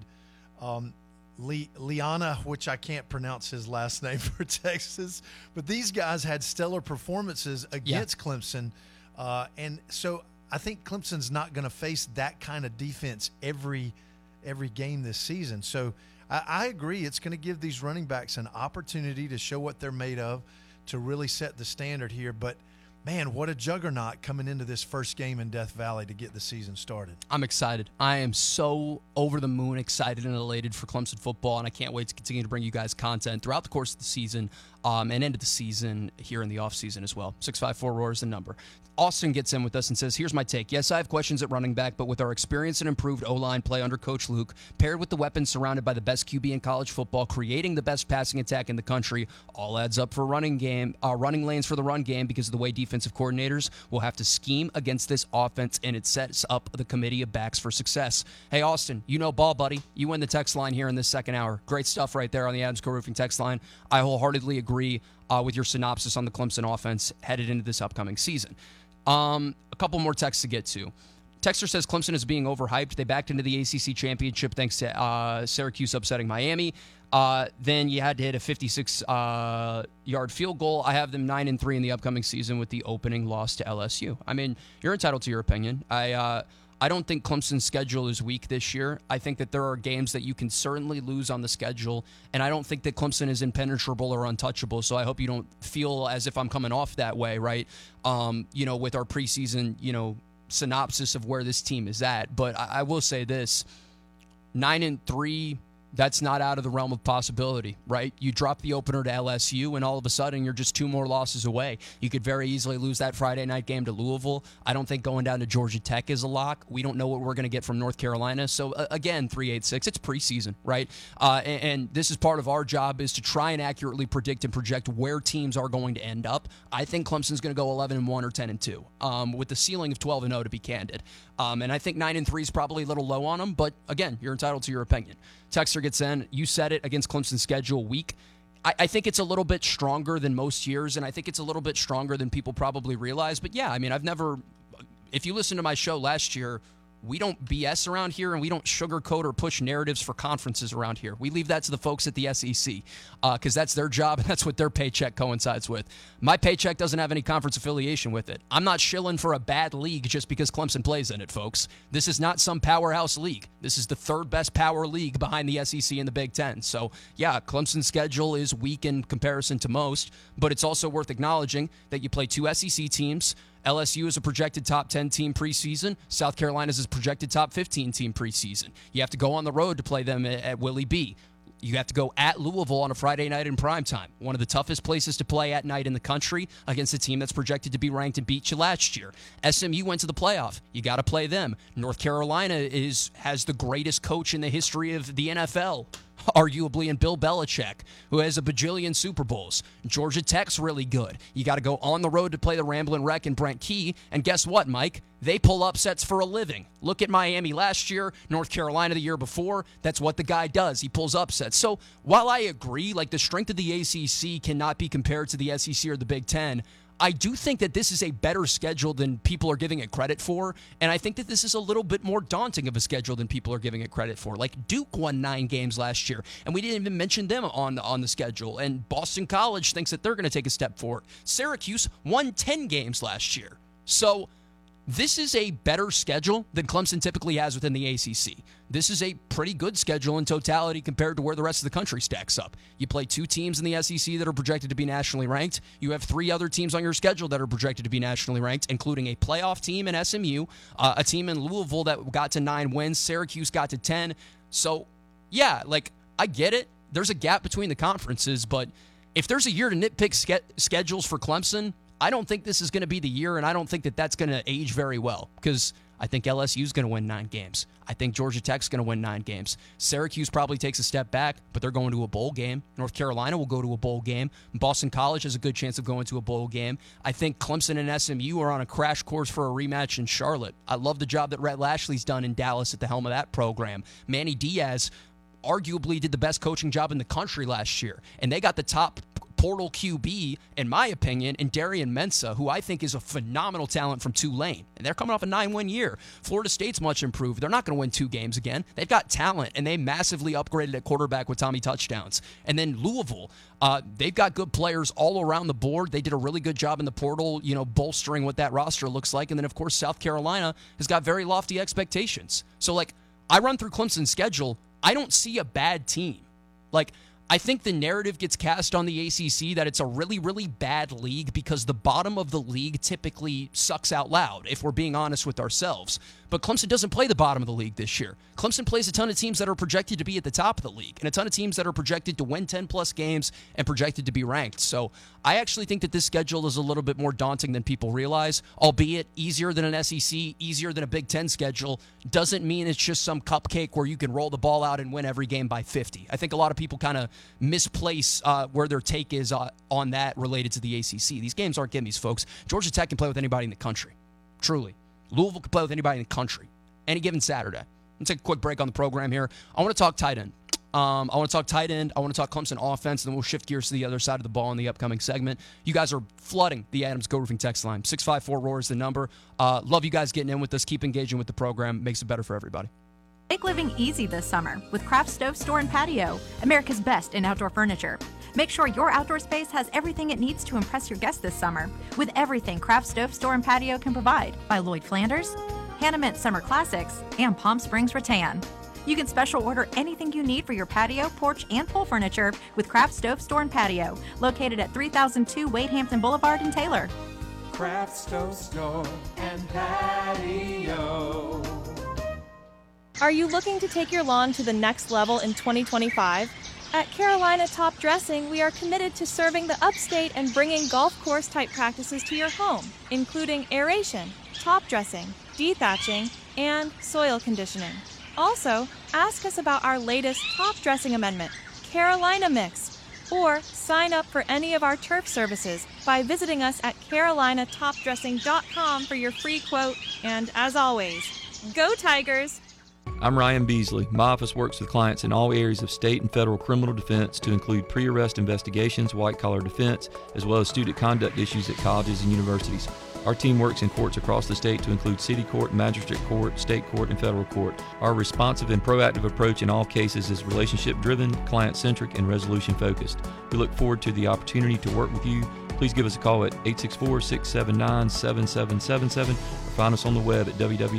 Liana, which I can't pronounce his last name for Texas, but these guys had stellar performances against Clemson. And so I think Clemson's not going to face that kind of defense every game this season. So I agree. It's going to give these running backs an opportunity to show what they're made of, to really set the standard here. But man, what a juggernaut coming into this first game in Death Valley to get the season started. I'm excited. I am so over the moon excited and elated for Clemson football, and I can't wait to continue to bring you guys content throughout the course of the season and into the season here in the offseason as well. 654-ROAR is the number. Austin gets in with us and says, here's my take. Yes, I have questions at running back, but with our experience and improved O-line play under Coach Luke, paired with the weapons surrounded by the best QB in college football, creating the best passing attack in the country, all adds up for running lanes for the run game because of the way defensive coordinators will have to scheme against this offense, and it sets up the committee of backs for success. Hey, Austin, you know ball, buddy. You win the text line here in this second hour. Great stuff right there on the Adams Co Roofing text line. I wholeheartedly agree with your synopsis on the Clemson offense headed into this upcoming season. A couple more texts to get to. Texter says Clemson is being overhyped. They backed into the ACC championship thanks to Syracuse upsetting Miami. Then you had to hit a 56-yard field goal. I have them 9-3 in the upcoming season with the opening loss to LSU. I mean, you're entitled to your opinion. I don't think Clemson's schedule is weak this year. I think that there are games that you can certainly lose on the schedule, and I don't think that Clemson is impenetrable or untouchable, so I hope you don't feel as if I'm coming off that way, right? With our preseason, synopsis of where this team is at. But I will say this, 9-3, that's not out of the realm of possibility, right? You drop the opener to LSU, and all of a sudden you're just 2 more losses away. You could very easily lose that Friday night game to Louisville. I don't think going down to Georgia Tech is a lock. We don't know what we're going to get from North Carolina. So, again, 3-8-6, it's preseason, right? And this is part of our job, is to try and accurately predict and project where teams are going to end up. I think Clemson's going to go 11-1 or 10-2, with the ceiling of 12-0 to be candid. And I think 9-3 is probably a little low on them, but again, you're entitled to your opinion. Texter gets in. You said it, against Clemson's schedule weak. I think it's a little bit stronger than most years, and I think it's a little bit stronger than people probably realize. But yeah, I mean, if you listen to my show last year, we don't BS around here, and we don't sugarcoat or push narratives for conferences around here. We leave that to the folks at the SEC because that's their job and that's what their paycheck coincides with. My paycheck doesn't have any conference affiliation with it. I'm not shilling for a bad league just because Clemson plays in it, folks. This is not some powerhouse league. This is the third best power league behind the SEC and the Big Ten. So, yeah, Clemson's schedule is weak in comparison to most, but it's also worth acknowledging that you play 2 SEC teams. LSU is a projected top 10 team preseason. South Carolina is a projected top 15 team preseason. You have to go on the road to play them at Willie B. You have to go at Louisville on a Friday night in primetime. One of the toughest places to play at night in the country against a team that's projected to be ranked and beat you last year. SMU went to the playoff. You got to play them. North Carolina has the greatest coach in the history of the NFL, arguably, in Bill Belichick, who has a bajillion Super Bowls. Georgia Tech's really good. You got to go on the road to play the Ramblin' Wreck and Brent Key, and guess what, Mike? They pull upsets for a living. Look at Miami last year, North Carolina the year before. That's what the guy does. He pulls upsets. So while I agree, like, the strength of the ACC cannot be compared to the SEC or the Big Ten, I do think that this is a better schedule than people are giving it credit for, and I think that this is a little bit more daunting of a schedule than people are giving it credit for. Like, Duke won 9 games last year, and we didn't even mention them on the schedule, and Boston College thinks that they're going to take a step forward. Syracuse won 10 games last year. So this is a better schedule than Clemson typically has within the ACC. This is a pretty good schedule in totality compared to where the rest of the country stacks up. You play 2 teams in the SEC that are projected to be nationally ranked. You have 3 other teams on your schedule that are projected to be nationally ranked, including a playoff team in SMU, a team in Louisville that got to 9 wins. Syracuse got to 10. So, yeah, like, I get it. There's a gap between the conferences, but if there's a year to nitpick schedules for Clemson, I don't think this is going to be the year, and I don't think that that's going to age very well, because I think LSU is going to win 9 games. I think Georgia Tech's going to win 9 games. Syracuse probably takes a step back, but they're going to a bowl game. North Carolina will go to a bowl game. Boston College has a good chance of going to a bowl game. I think Clemson and SMU are on a crash course for a rematch in Charlotte. I love the job that Rhett Lashley's done in Dallas at the helm of that program. Manny Diaz arguably did the best coaching job in the country last year, and they got the top portal QB, in my opinion, in Darian Mensah, who I think is a phenomenal talent from Tulane. And they're coming off a 9-win year. Florida State's much improved. They're not going to win 2 games again. They've got talent, and they massively upgraded at quarterback with Tommy Touchdowns. And then Louisville, they've got good players all around the board. They did a really good job in the portal, bolstering what that roster looks like. And then, of course, South Carolina has got very lofty expectations. So, like, I run through Clemson's schedule. I don't see a bad team. Like, I think the narrative gets cast on the ACC that it's a really, really bad league because the bottom of the league typically sucks out loud, if we're being honest with ourselves. But Clemson doesn't play the bottom of the league this year. Clemson plays a ton of teams that are projected to be at the top of the league and a ton of teams that are projected to win 10-plus games and projected to be ranked. So I actually think that this schedule is a little bit more daunting than people realize, albeit easier than an SEC, easier than a Big Ten schedule. Doesn't mean it's just some cupcake where you can roll the ball out and win every game by 50. I think a lot of people kind of misplace where their take is on that related to the ACC. These games aren't gimmies, folks. Georgia Tech can play with anybody in the country. Truly. Louisville can play with anybody in the country. Any given Saturday. Let's take a quick break on the program here. I want to talk tight end. I want to talk tight end. I want to talk Clemson offense, and then we'll shift gears to the other side of the ball in the upcoming segment. You guys are flooding the Adams Go Roofing text line. 654-ROAR is the number. Love you guys getting in with us. Keep engaging with the program. Makes it better for everybody. Make living easy this summer with Craft Stove Store and Patio, America's best in outdoor furniture. Make sure your outdoor space has everything it needs to impress your guests this summer with everything Craft Stove Store and Patio can provide by Lloyd Flanders, Hannah Mint Summer Classics, and Palm Springs Rattan. You can special order anything you need for your patio, porch, and pool furniture with Craft Stove Store and Patio, located at 3002 Wade Hampton Boulevard in Taylor. Craft Stove Store and Patio. Are you looking to take your lawn to the next level in 2025? At Carolina Top Dressing, we are committed to serving the upstate and bringing golf course type practices to your home, including aeration, top dressing, dethatching, and soil conditioning. Also, ask us about our latest top dressing amendment, Carolina Mix, or sign up for any of our turf services by visiting us at carolinatopdressing.com for your free quote. And as always, go Tigers! I'm Ryan Beasley. My office works with clients in all areas of state and federal criminal defense to include pre-arrest investigations, white-collar defense, as well as student conduct issues at colleges and universities. Our team works in courts across the state to include city court, magistrate court, state court, and federal court. Our responsive and proactive approach in all cases is relationship-driven, client-centric, and resolution-focused. We look forward to the opportunity to work with you. Please give us a call at 864-679-7777 or find us on the web at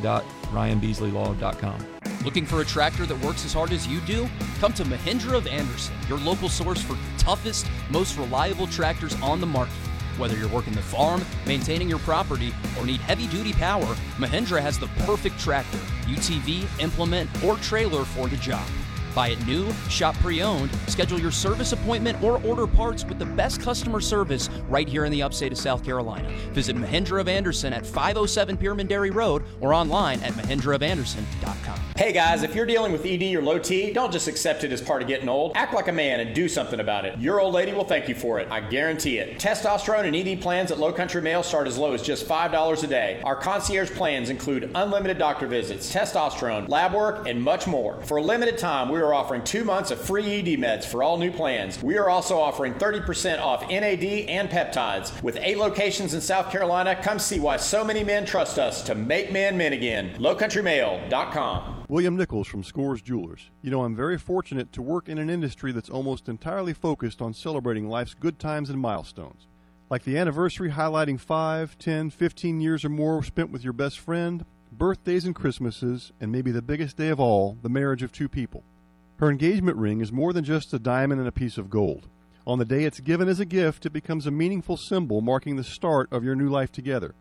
www.ryanbeasleylaw.com. Looking for a tractor that works as hard as you do? Come to Mahindra of Anderson, your local source for the toughest, most reliable tractors on the market. Whether you're working the farm, maintaining your property, or need heavy-duty power, Mahindra has the perfect tractor, UTV, implement, or trailer for the job. Buy it new, shop pre-owned, schedule your service appointment, or order parts with the best customer service right here in the upstate of South Carolina. Visit Mahindra of Anderson at 507 Piermondary Road or online at mahindraofanderson.com. Hey guys, if you're dealing with ED or low T, don't just accept it as part of getting old. Act like a man and do something about it. Your old lady will thank you for it. I guarantee it. Testosterone and ED plans at Low Country Mail start as low as just $5 a day. Our concierge plans include unlimited doctor visits, testosterone, lab work, and much more. For a limited time, we are offering 2 months of free ED meds for all new plans. We are also offering 30% off NAD and peptides. With 8 locations in South Carolina, come see why so many men trust us to make men men again. LowCountryMail.com. William Nichols from Scores Jewelers. You know, I'm very fortunate to work in an industry that's almost entirely focused on celebrating life's good times and milestones. Like the anniversary highlighting 5, 10, 15 years or more spent with your best friend, birthdays and Christmases, and maybe the biggest day of all, the marriage of 2 people. Her engagement ring is more than just a diamond and a piece of gold. On the day it's given as a gift, it becomes a meaningful symbol marking the start of your new life together.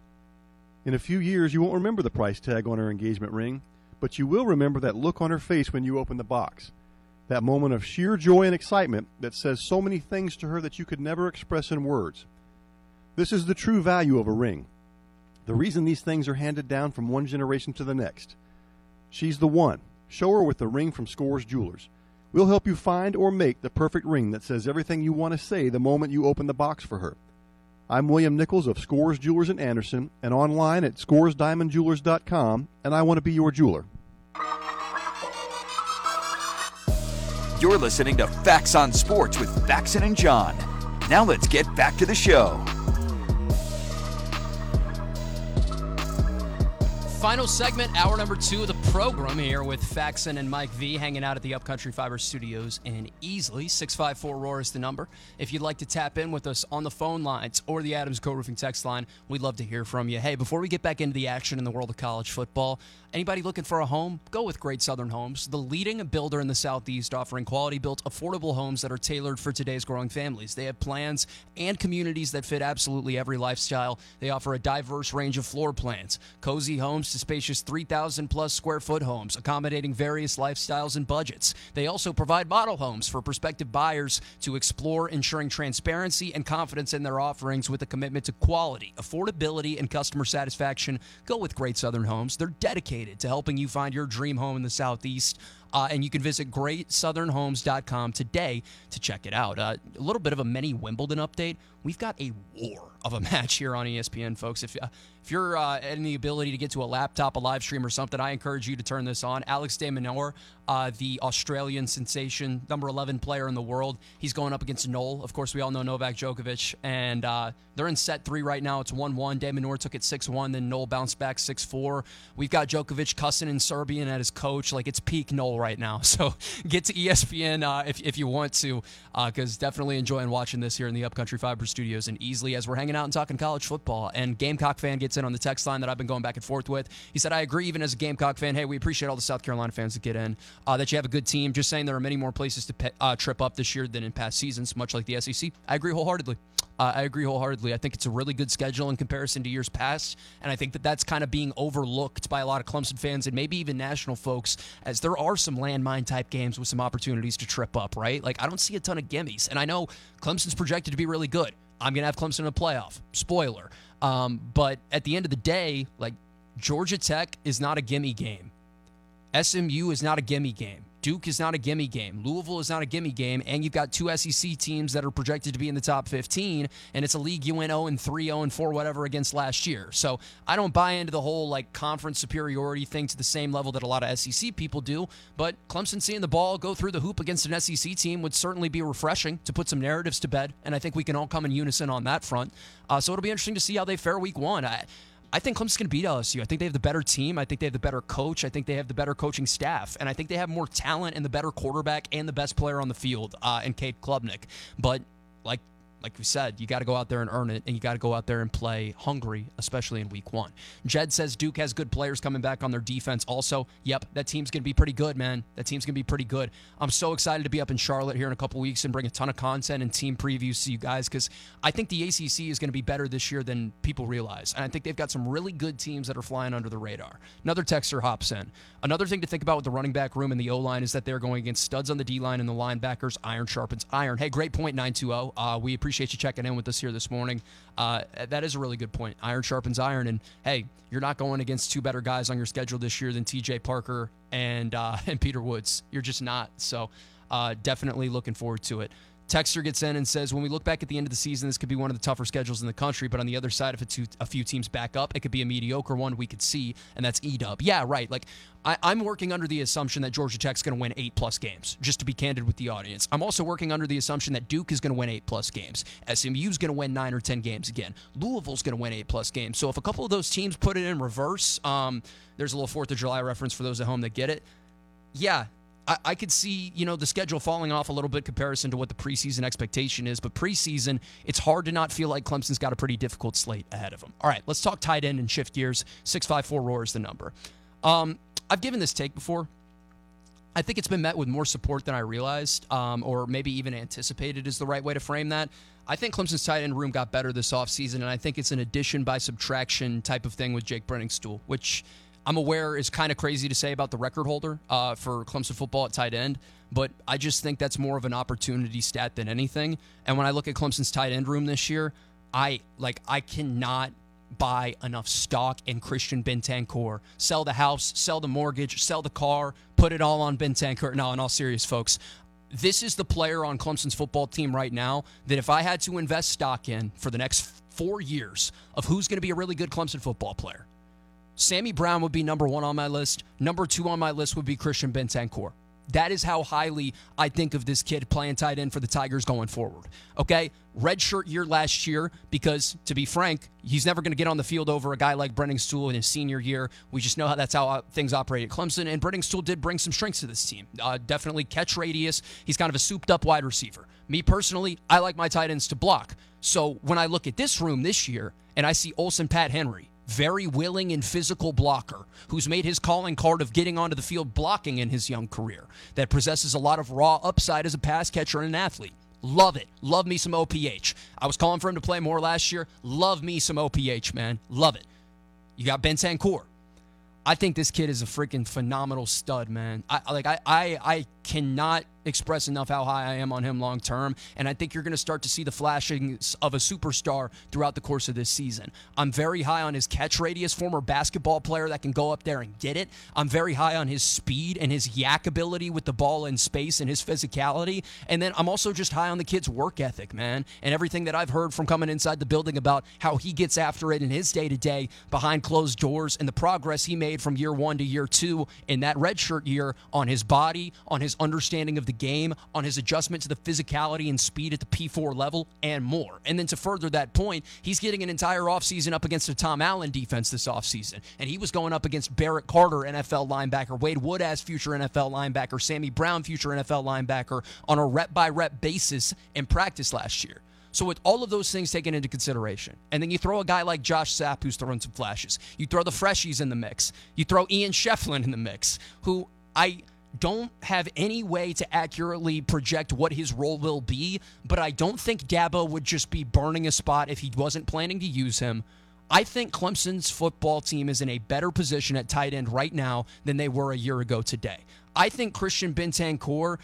In a few years, you won't remember the price tag on her engagement ring, but you will remember that look on her face when you open the box. That moment of sheer joy and excitement that says so many things to her that you could never express in words. This is the true value of a ring. The reason these things are handed down from one generation to the next. She's the one. Show her with the ring from Scores Jewelers. We'll help you find or make the perfect ring that says everything you want to say the moment you open the box for her. I'm William Nichols of Scores Jewelers in Anderson and online at scoresdiamondjewelers.com, and I want to be your jeweler. You're listening to Facts on Sports with Faxon and John. Now let's get back to the show. Final segment, hour number 2 of the program here with Faxon and Mike V hanging out at the Upcountry Fiber Studios in Easley. 654-ROAR is the number. If you'd like to tap in with us on the phone lines or the Adams Co-Roofing text line, we'd love to hear from you. Hey, before we get back into the action in the world of college football, anybody looking for a home? Go with Great Southern Homes, the leading builder in the Southeast, offering quality-built, affordable homes that are tailored for today's growing families. They have plans and communities that fit absolutely every lifestyle. They offer a diverse range of floor plans, cozy homes to spacious 3,000-plus square foot homes, accommodating various lifestyles and budgets. They also provide model homes for prospective buyers to explore, ensuring transparency and confidence in their offerings with a commitment to quality, affordability, and customer satisfaction. Go with Great Southern Homes. They're dedicated to helping you find your dream home in the Southeast. And you can visit GreatSouthernHomes.com today to check it out. A little bit of a mini Wimbledon update. We've got a war of a match here on ESPN, folks. If you're in the ability to get to a laptop, a live stream, or something, I encourage you to turn this on. Alex de Minaur, the Australian sensation, number 11 player in the world, he's going up against Noel. Of course, we all know Novak Djokovic, and they're in set 3 right now. It's 1-1. De Minaur took it 6-1, then Noel bounced back 6-4. We've got Djokovic cussing in Serbian at his coach. Like, it's peak Noel right now. So get to ESPN if you want to, because definitely enjoying watching this here in the Upcountry Fiber Studios in Easley as we're hanging out and talking college football. And Gamecock fan gets in on the text line that I've been going back and forth with. He said, I agree, even as a Gamecock fan. Hey, we appreciate all the South Carolina fans that get in, that you have a good team. Just saying there are many more places to trip up this year than in past seasons, much like the SEC. I agree wholeheartedly. I think it's a really good schedule in comparison to years past, and I think that that's kind of being overlooked by a lot of Clemson fans and maybe even national folks, as there are some landmine-type games with some opportunities to trip up, right? Like, I don't see a ton of gimmies, and I know Clemson's projected to be really good. I'm going to have Clemson in a playoff. Spoiler. But at the end of the day, like, Georgia Tech is not a gimme game. SMU is not a gimme game. Duke is not a gimme game. Louisville is not a gimme game. And you've got two SEC teams that are projected to be in the top 15. And it's a league you went 0-3, 0-4, whatever against last year. So I don't buy into the whole like conference superiority thing to the same level that a lot of SEC people do. But Clemson seeing the ball go through the hoop against an SEC team would certainly be refreshing to put some narratives to bed. And I think we can all come in unison on that front. So it'll be interesting to see how they fare week one. I think Clemson's going to beat LSU. I think they have the better team. I think they have the better coach. I think they have the better coaching staff. And I think they have more talent and the better quarterback and the best player on the field in Cade Klubnik. But like we said, you got to go out there and earn it, and you got to go out there and play hungry, especially in week one. Jed says Duke has good players coming back on their defense also. Yep, that team's going to be pretty good, man. That team's going to be pretty good. I'm so excited to be up in Charlotte here in a couple weeks and bring a ton of content and team previews to you guys because I think the ACC is going to be better this year than people realize. And I think they've got some really good teams that are flying under the radar. Another texter hops in. Another thing to think about with the running back room and the O-line is that they're going against studs on the D-line and the linebackers. Iron sharpens iron. Hey, great point, 920. We appreciate you checking in with us here this morning. That is a really good point. Iron sharpens iron. And, hey, you're not going against two better guys on your schedule this year than TJ Parker and Peter Woods. You're just not. So definitely looking forward to it. Texter gets in and says, when we look back at the end of the season, this could be one of the tougher schedules in the country, but on the other side, if a few teams back up, it could be a mediocre one we could see, and that's E-dub. Yeah, right. Like, I'm working under the assumption that Georgia Tech's going to win 8+ games, just to be candid with the audience. I'm also working under the assumption that Duke is going to win 8+ games. SMU's going to win 9 or 10 games again. Louisville's going to win 8+ games. So if a couple of those teams put it in reverse, there's a little 4th of July reference for those at home that get it. Yeah, I could see, the schedule falling off a little bit comparison to what the preseason expectation is, but preseason, it's hard to not feel like Clemson's got a pretty difficult slate ahead of them. All right, let's talk tight end and shift gears. 654 Roar is the number. I've given this take before. I think it's been met with more support than I realized, or maybe even anticipated is the right way to frame that. I think Clemson's tight end room got better this offseason, and I think it's an addition by subtraction type of thing with Jake Brenningstool, which I'm aware is kind of crazy to say about the record holder for Clemson football at tight end, but I just think that's more of an opportunity stat than anything. And when I look at Clemson's tight end room this year, I cannot buy enough stock in Christian Bentancur. Sell the house, sell the mortgage, sell the car, put it all on Bentancur. No, in all serious, folks, this is the player on Clemson's football team right now that if I had to invest stock in for the next 4 years of who's going to be a really good Clemson football player, Sammy Brown would be number 1 on my list. Number 2 on my list would be Christian Bentancur. That is how highly I think of this kid playing tight end for the Tigers going forward. Okay? Redshirt year last year because, to be frank, he's never going to get on the field over a guy like Brenningstool in his senior year. We just know that's how things operate at Clemson, and Brenningstool did bring some strengths to this team. Definitely catch radius. He's kind of a souped-up wide receiver. Me personally, I like my tight ends to block. So when I look at this room this year and I see Olsen Pat Henry, very willing and physical blocker who's made his calling card of getting onto the field blocking in his young career, that possesses a lot of raw upside as a pass catcher and an athlete. Love it. Love me some OPH. I was calling for him to play more last year. Love me some OPH, man. Love it. You got Bentancur. I think this kid is a freaking phenomenal stud, man. I cannot express enough how high I am on him long term, and I think you're going to start to see the flashings of a superstar throughout the course of this season. I'm very high on his catch radius, former basketball player that can go up there and get it. I'm very high on his speed and his yak ability with the ball in space and his physicality, and then I'm also just high on the kid's work ethic, man, and everything that I've heard from coming inside the building about how he gets after it in his day-to-day behind closed doors and the progress he made from year 1 to year 2 in that redshirt year on his body, on his understanding of the game, on his adjustment to the physicality and speed at the P4 level, and more. And then to further that point, he's getting an entire offseason up against a Tom Allen defense this offseason. And he was going up against Barrett Carter, NFL linebacker, Wade Woodaz, future NFL linebacker, Sammy Brown, future NFL linebacker, on a rep-by-rep basis in practice last year. So with all of those things taken into consideration, and then you throw a guy like Josh Sapp who's throwing some flashes, you throw the freshies in the mix, you throw Ian Shefflin in the mix, who I don't have any way to accurately project what his role will be, but I don't think Dabo would just be burning a spot if he wasn't planning to use him. I think Clemson's football team is in a better position at tight end right now than they were a year ago today. I think Christian Bentancur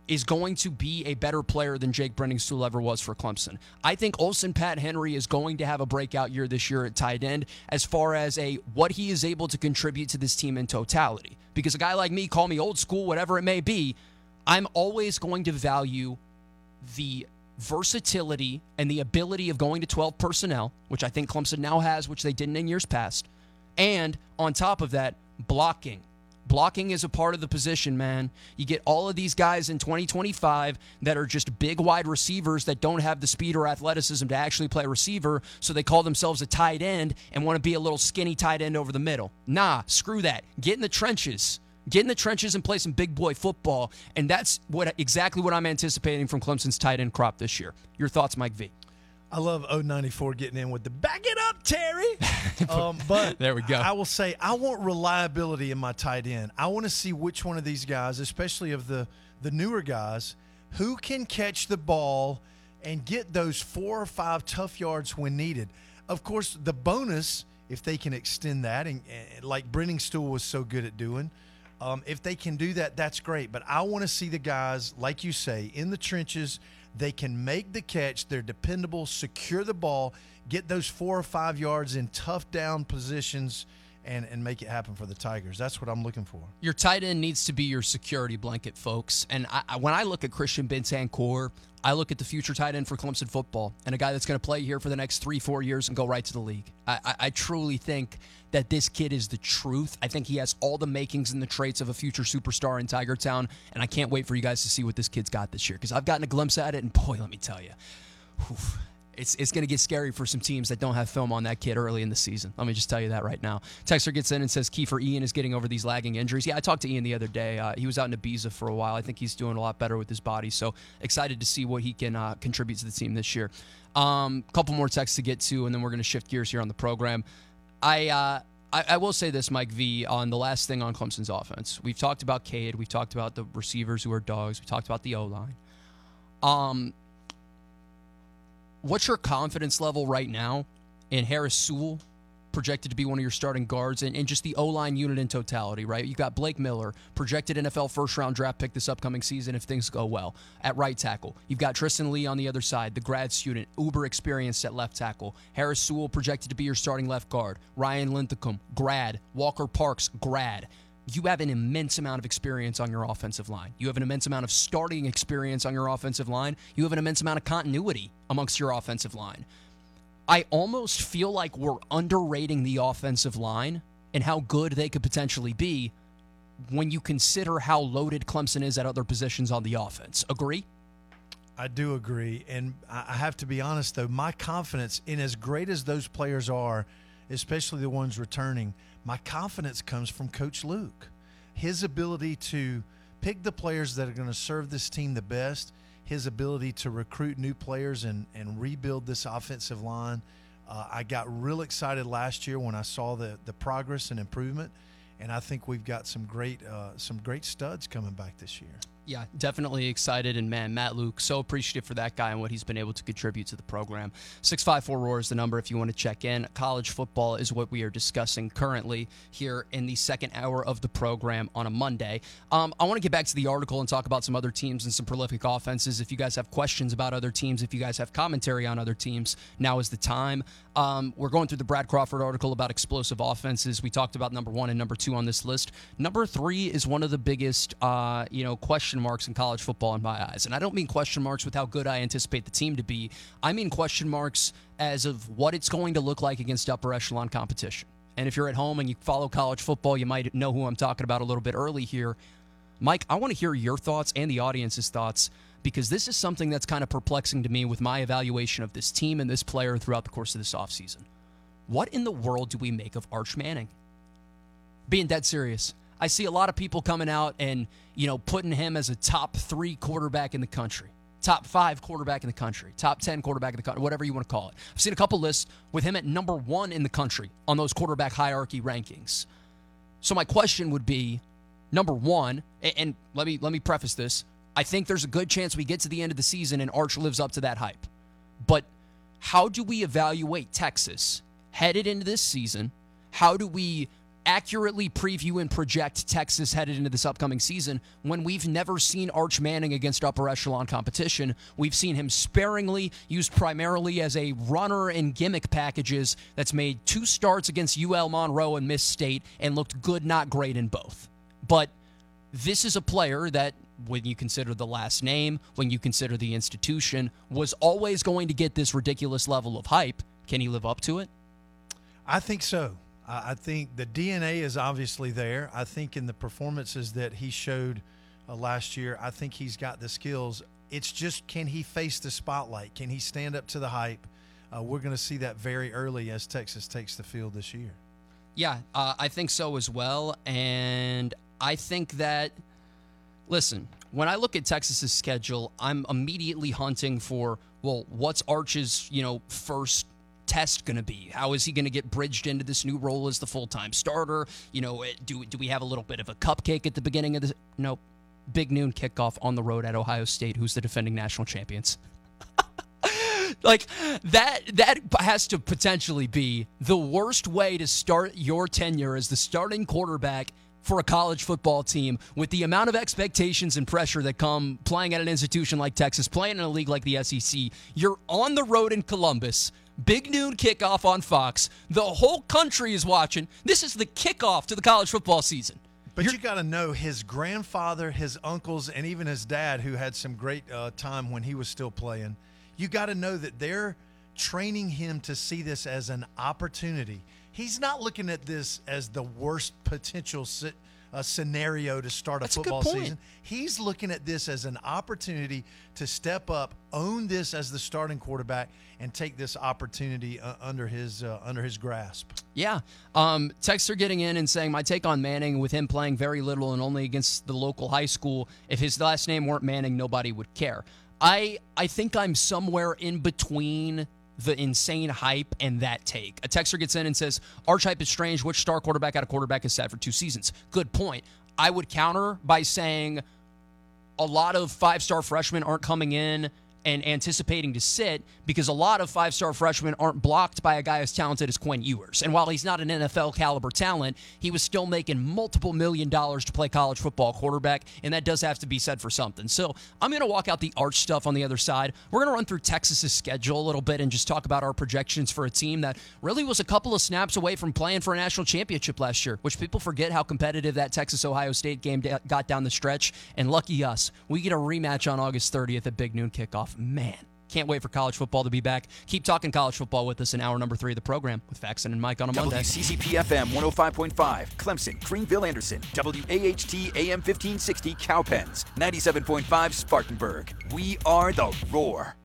is going to be a better player than Jake Brenningstool ever was for Clemson. I think Olsen Pat Henry is going to have a breakout year this year at tight end as far as what he is able to contribute to this team in totality. Because a guy like me, call me old school, whatever it may be, I'm always going to value the versatility and the ability of going to 12 personnel, which I think Clemson now has, which they didn't in years past. And on top of that, blocking. Blocking is a part of the position, man. You get all of these guys in 2025 that are just big wide receivers that don't have the speed or athleticism to actually play receiver, so they call themselves a tight end and want to be a little skinny tight end over the middle. Nah, screw that. Get in the trenches. Get in the trenches and play some big boy football, and that's exactly what I'm anticipating from Clemson's tight end crop this year. Your thoughts, Mike V? I love 094 getting in with the back it up, Terry. But there we go. I will say I want reliability in my tight end. I want to see which one of these guys, especially of the newer guys, who can catch the ball and get those 4 or 5 tough yards when needed. Of course, the bonus, if they can extend that, and like Brenningstool was so good at doing, if they can do that, that's great. But I want to see the guys, like you say, in the trenches. They can make the catch. They're dependable, secure the ball, get those 4 or 5 yards in tough down positions, and make it happen for the Tigers. That's what I'm looking for. Your tight end needs to be your security blanket, folks. And when I look at Christian Bentancur, I look at the future tight end for Clemson football and a guy that's going to play here for the next 3-4 years and go right to the league. I truly think that this kid is the truth. I think he has all the makings and the traits of a future superstar in Tiger Town, and I can't wait for you guys to see what this kid's got this year because I've gotten a glimpse at it, and boy, let me tell you, it's going to get scary for some teams that don't have film on that kid early in the season. Let me just tell you that right now. Texter gets in and says, Kiefer, Ian is getting over these lagging injuries. Yeah, I talked to Ian the other day. He was out in Ibiza for a while. I think he's doing a lot better with his body, so excited to see what he can contribute to the team this year. Couple more texts to get to, and then we're going to shift gears here on the program. I will say this, Mike V, on the last thing on Clemson's offense. We've talked about Cade. We've talked about the receivers who are dogs. We've talked about the O-line. What's your confidence level right now in Harris Sewell, projected to be one of your starting guards, and just the O-line unit in totality, right? You've got Blake Miller, projected NFL first-round draft pick this upcoming season if things go well, at right tackle. You've got Tristan Lee on the other side, the grad student, uber experienced at left tackle. Harris Sewell, projected to be your starting left guard. Ryan Linthicum, grad. Walker Parks, grad. You have an immense amount of experience on your offensive line. You have an immense amount of starting experience on your offensive line. You have an immense amount of continuity amongst your offensive line. I almost feel like we're underrating the offensive line and how good they could potentially be when you consider how loaded Clemson is at other positions on the offense. Agree? I do agree. And I have to be honest, though, my confidence in as great as those players are, especially the ones returning, my confidence comes from Coach Luke. His ability to pick the players that are going to serve this team the best, his ability to recruit new players and rebuild this offensive line. I got real excited last year when I saw the progress and improvement, and I think we've got some great studs coming back this year. Yeah, definitely excited. And, man, Matt Luke, so appreciative for that guy and what he's been able to contribute to the program. 654-ROAR is the number if you want to check in. College football is what we are discussing currently here in the second hour of the program on a Monday. I want to get back to the article and talk about some other teams and some prolific offenses. If you guys have questions about other teams, if you guys have commentary on other teams, now is the time. We're going through the Brad Crawford article about explosive offenses. We talked about number 1 and number 2 on this list. Number 3 is one of the biggest, question marks in college football in my eyes. And I don't mean question marks with how good I anticipate the team to be. I mean question marks as of what it's going to look like against upper echelon competition. And if you're at home and you follow college football, you might know who I'm talking about a little bit early here. Mike, I want to hear your thoughts and the audience's thoughts, because this is something that's kind of perplexing to me with my evaluation of this team and this player throughout the course of this offseason. What in the world do we make of Arch Manning? Being dead serious. I see a lot of people coming out and, putting him as a top 3 quarterback in the country, top 5 quarterback in the country, top 10 quarterback in the country, whatever you want to call it. I've seen a couple lists with him at number 1 in the country on those quarterback hierarchy rankings. So my question would be, number 1, and let me preface this, I think there's a good chance we get to the end of the season and Arch lives up to that hype. But how do we evaluate Texas headed into this season? How do we accurately preview and project Texas headed into this upcoming season when we've never seen Arch Manning against upper echelon competition. We've seen him sparingly, used primarily as a runner in gimmick packages that's made 2 starts against UL Monroe and Miss State and looked good, not great in both. But this is a player that, when you consider the last name, when you consider the institution, was always going to get this ridiculous level of hype. Can he live up to it? I think so. I think the DNA is obviously there. I think in the performances that he showed last year, I think he's got the skills. It's just, can he face the spotlight? Can he stand up to the hype? We're going to see that very early as Texas takes the field this year. Yeah, I think so as well. And I think that, listen, when I look at Texas's schedule, I'm immediately hunting for, well, what's Arch's, first test going to be? How is he going to get bridged into this new role as the full-time starter? Do we have a little bit of a cupcake at the beginning of this? Nope. Big noon kickoff on the road at Ohio State, who's the defending national champions. Like, that has to potentially be the worst way to start your tenure as the starting quarterback for a college football team, with the amount of expectations and pressure that come playing at an institution like Texas, playing in a league like the SEC. You're on the road in Columbus. Big noon kickoff on Fox. The whole country is watching. This is the kickoff to the college football season. But you got to know his grandfather, his uncles, and even his dad, who had some great time when he was still playing. You got to know that they're training him to see this as an opportunity. He's not looking at this as the worst potential scenario to start a football season. He's looking at this as an opportunity to step up, own this as the starting quarterback, and take this opportunity under his grasp. Yeah. Texts are getting in and saying, my take on Manning, with him playing very little and only against the local high school, if his last name weren't Manning, nobody would care. I think I'm somewhere in between the insane hype and that take. A texter gets in and says, Arch hype is strange. Which star quarterback out of quarterback is sat for 2 seasons? Good point. I would counter by saying a lot of 5-star freshmen aren't coming in and anticipating to sit because a lot of 5-star freshmen aren't blocked by a guy as talented as Quinn Ewers. And while he's not an NFL caliber talent, he was still making multiple $1 million to play college football quarterback, and that does have to be said for something. So I'm going to walk out the Arch stuff on the other side. We're going to run through Texas's schedule a little bit and just talk about our projections for a team that really was a couple of snaps away from playing for a national championship last year, which people forget how competitive that Texas-Ohio State game got down the stretch. And lucky us, we get a rematch on August 30th at Big Noon Kickoff. Man, can't wait for college football to be back. Keep talking college football with us in hour number 3 of the program with Faxon and Mike on a Monday. WCCP-FM 105.5, Clemson, Greenville, Anderson, WAHT AM 1560, Cowpens, 97.5, Spartanburg. We are the Roar.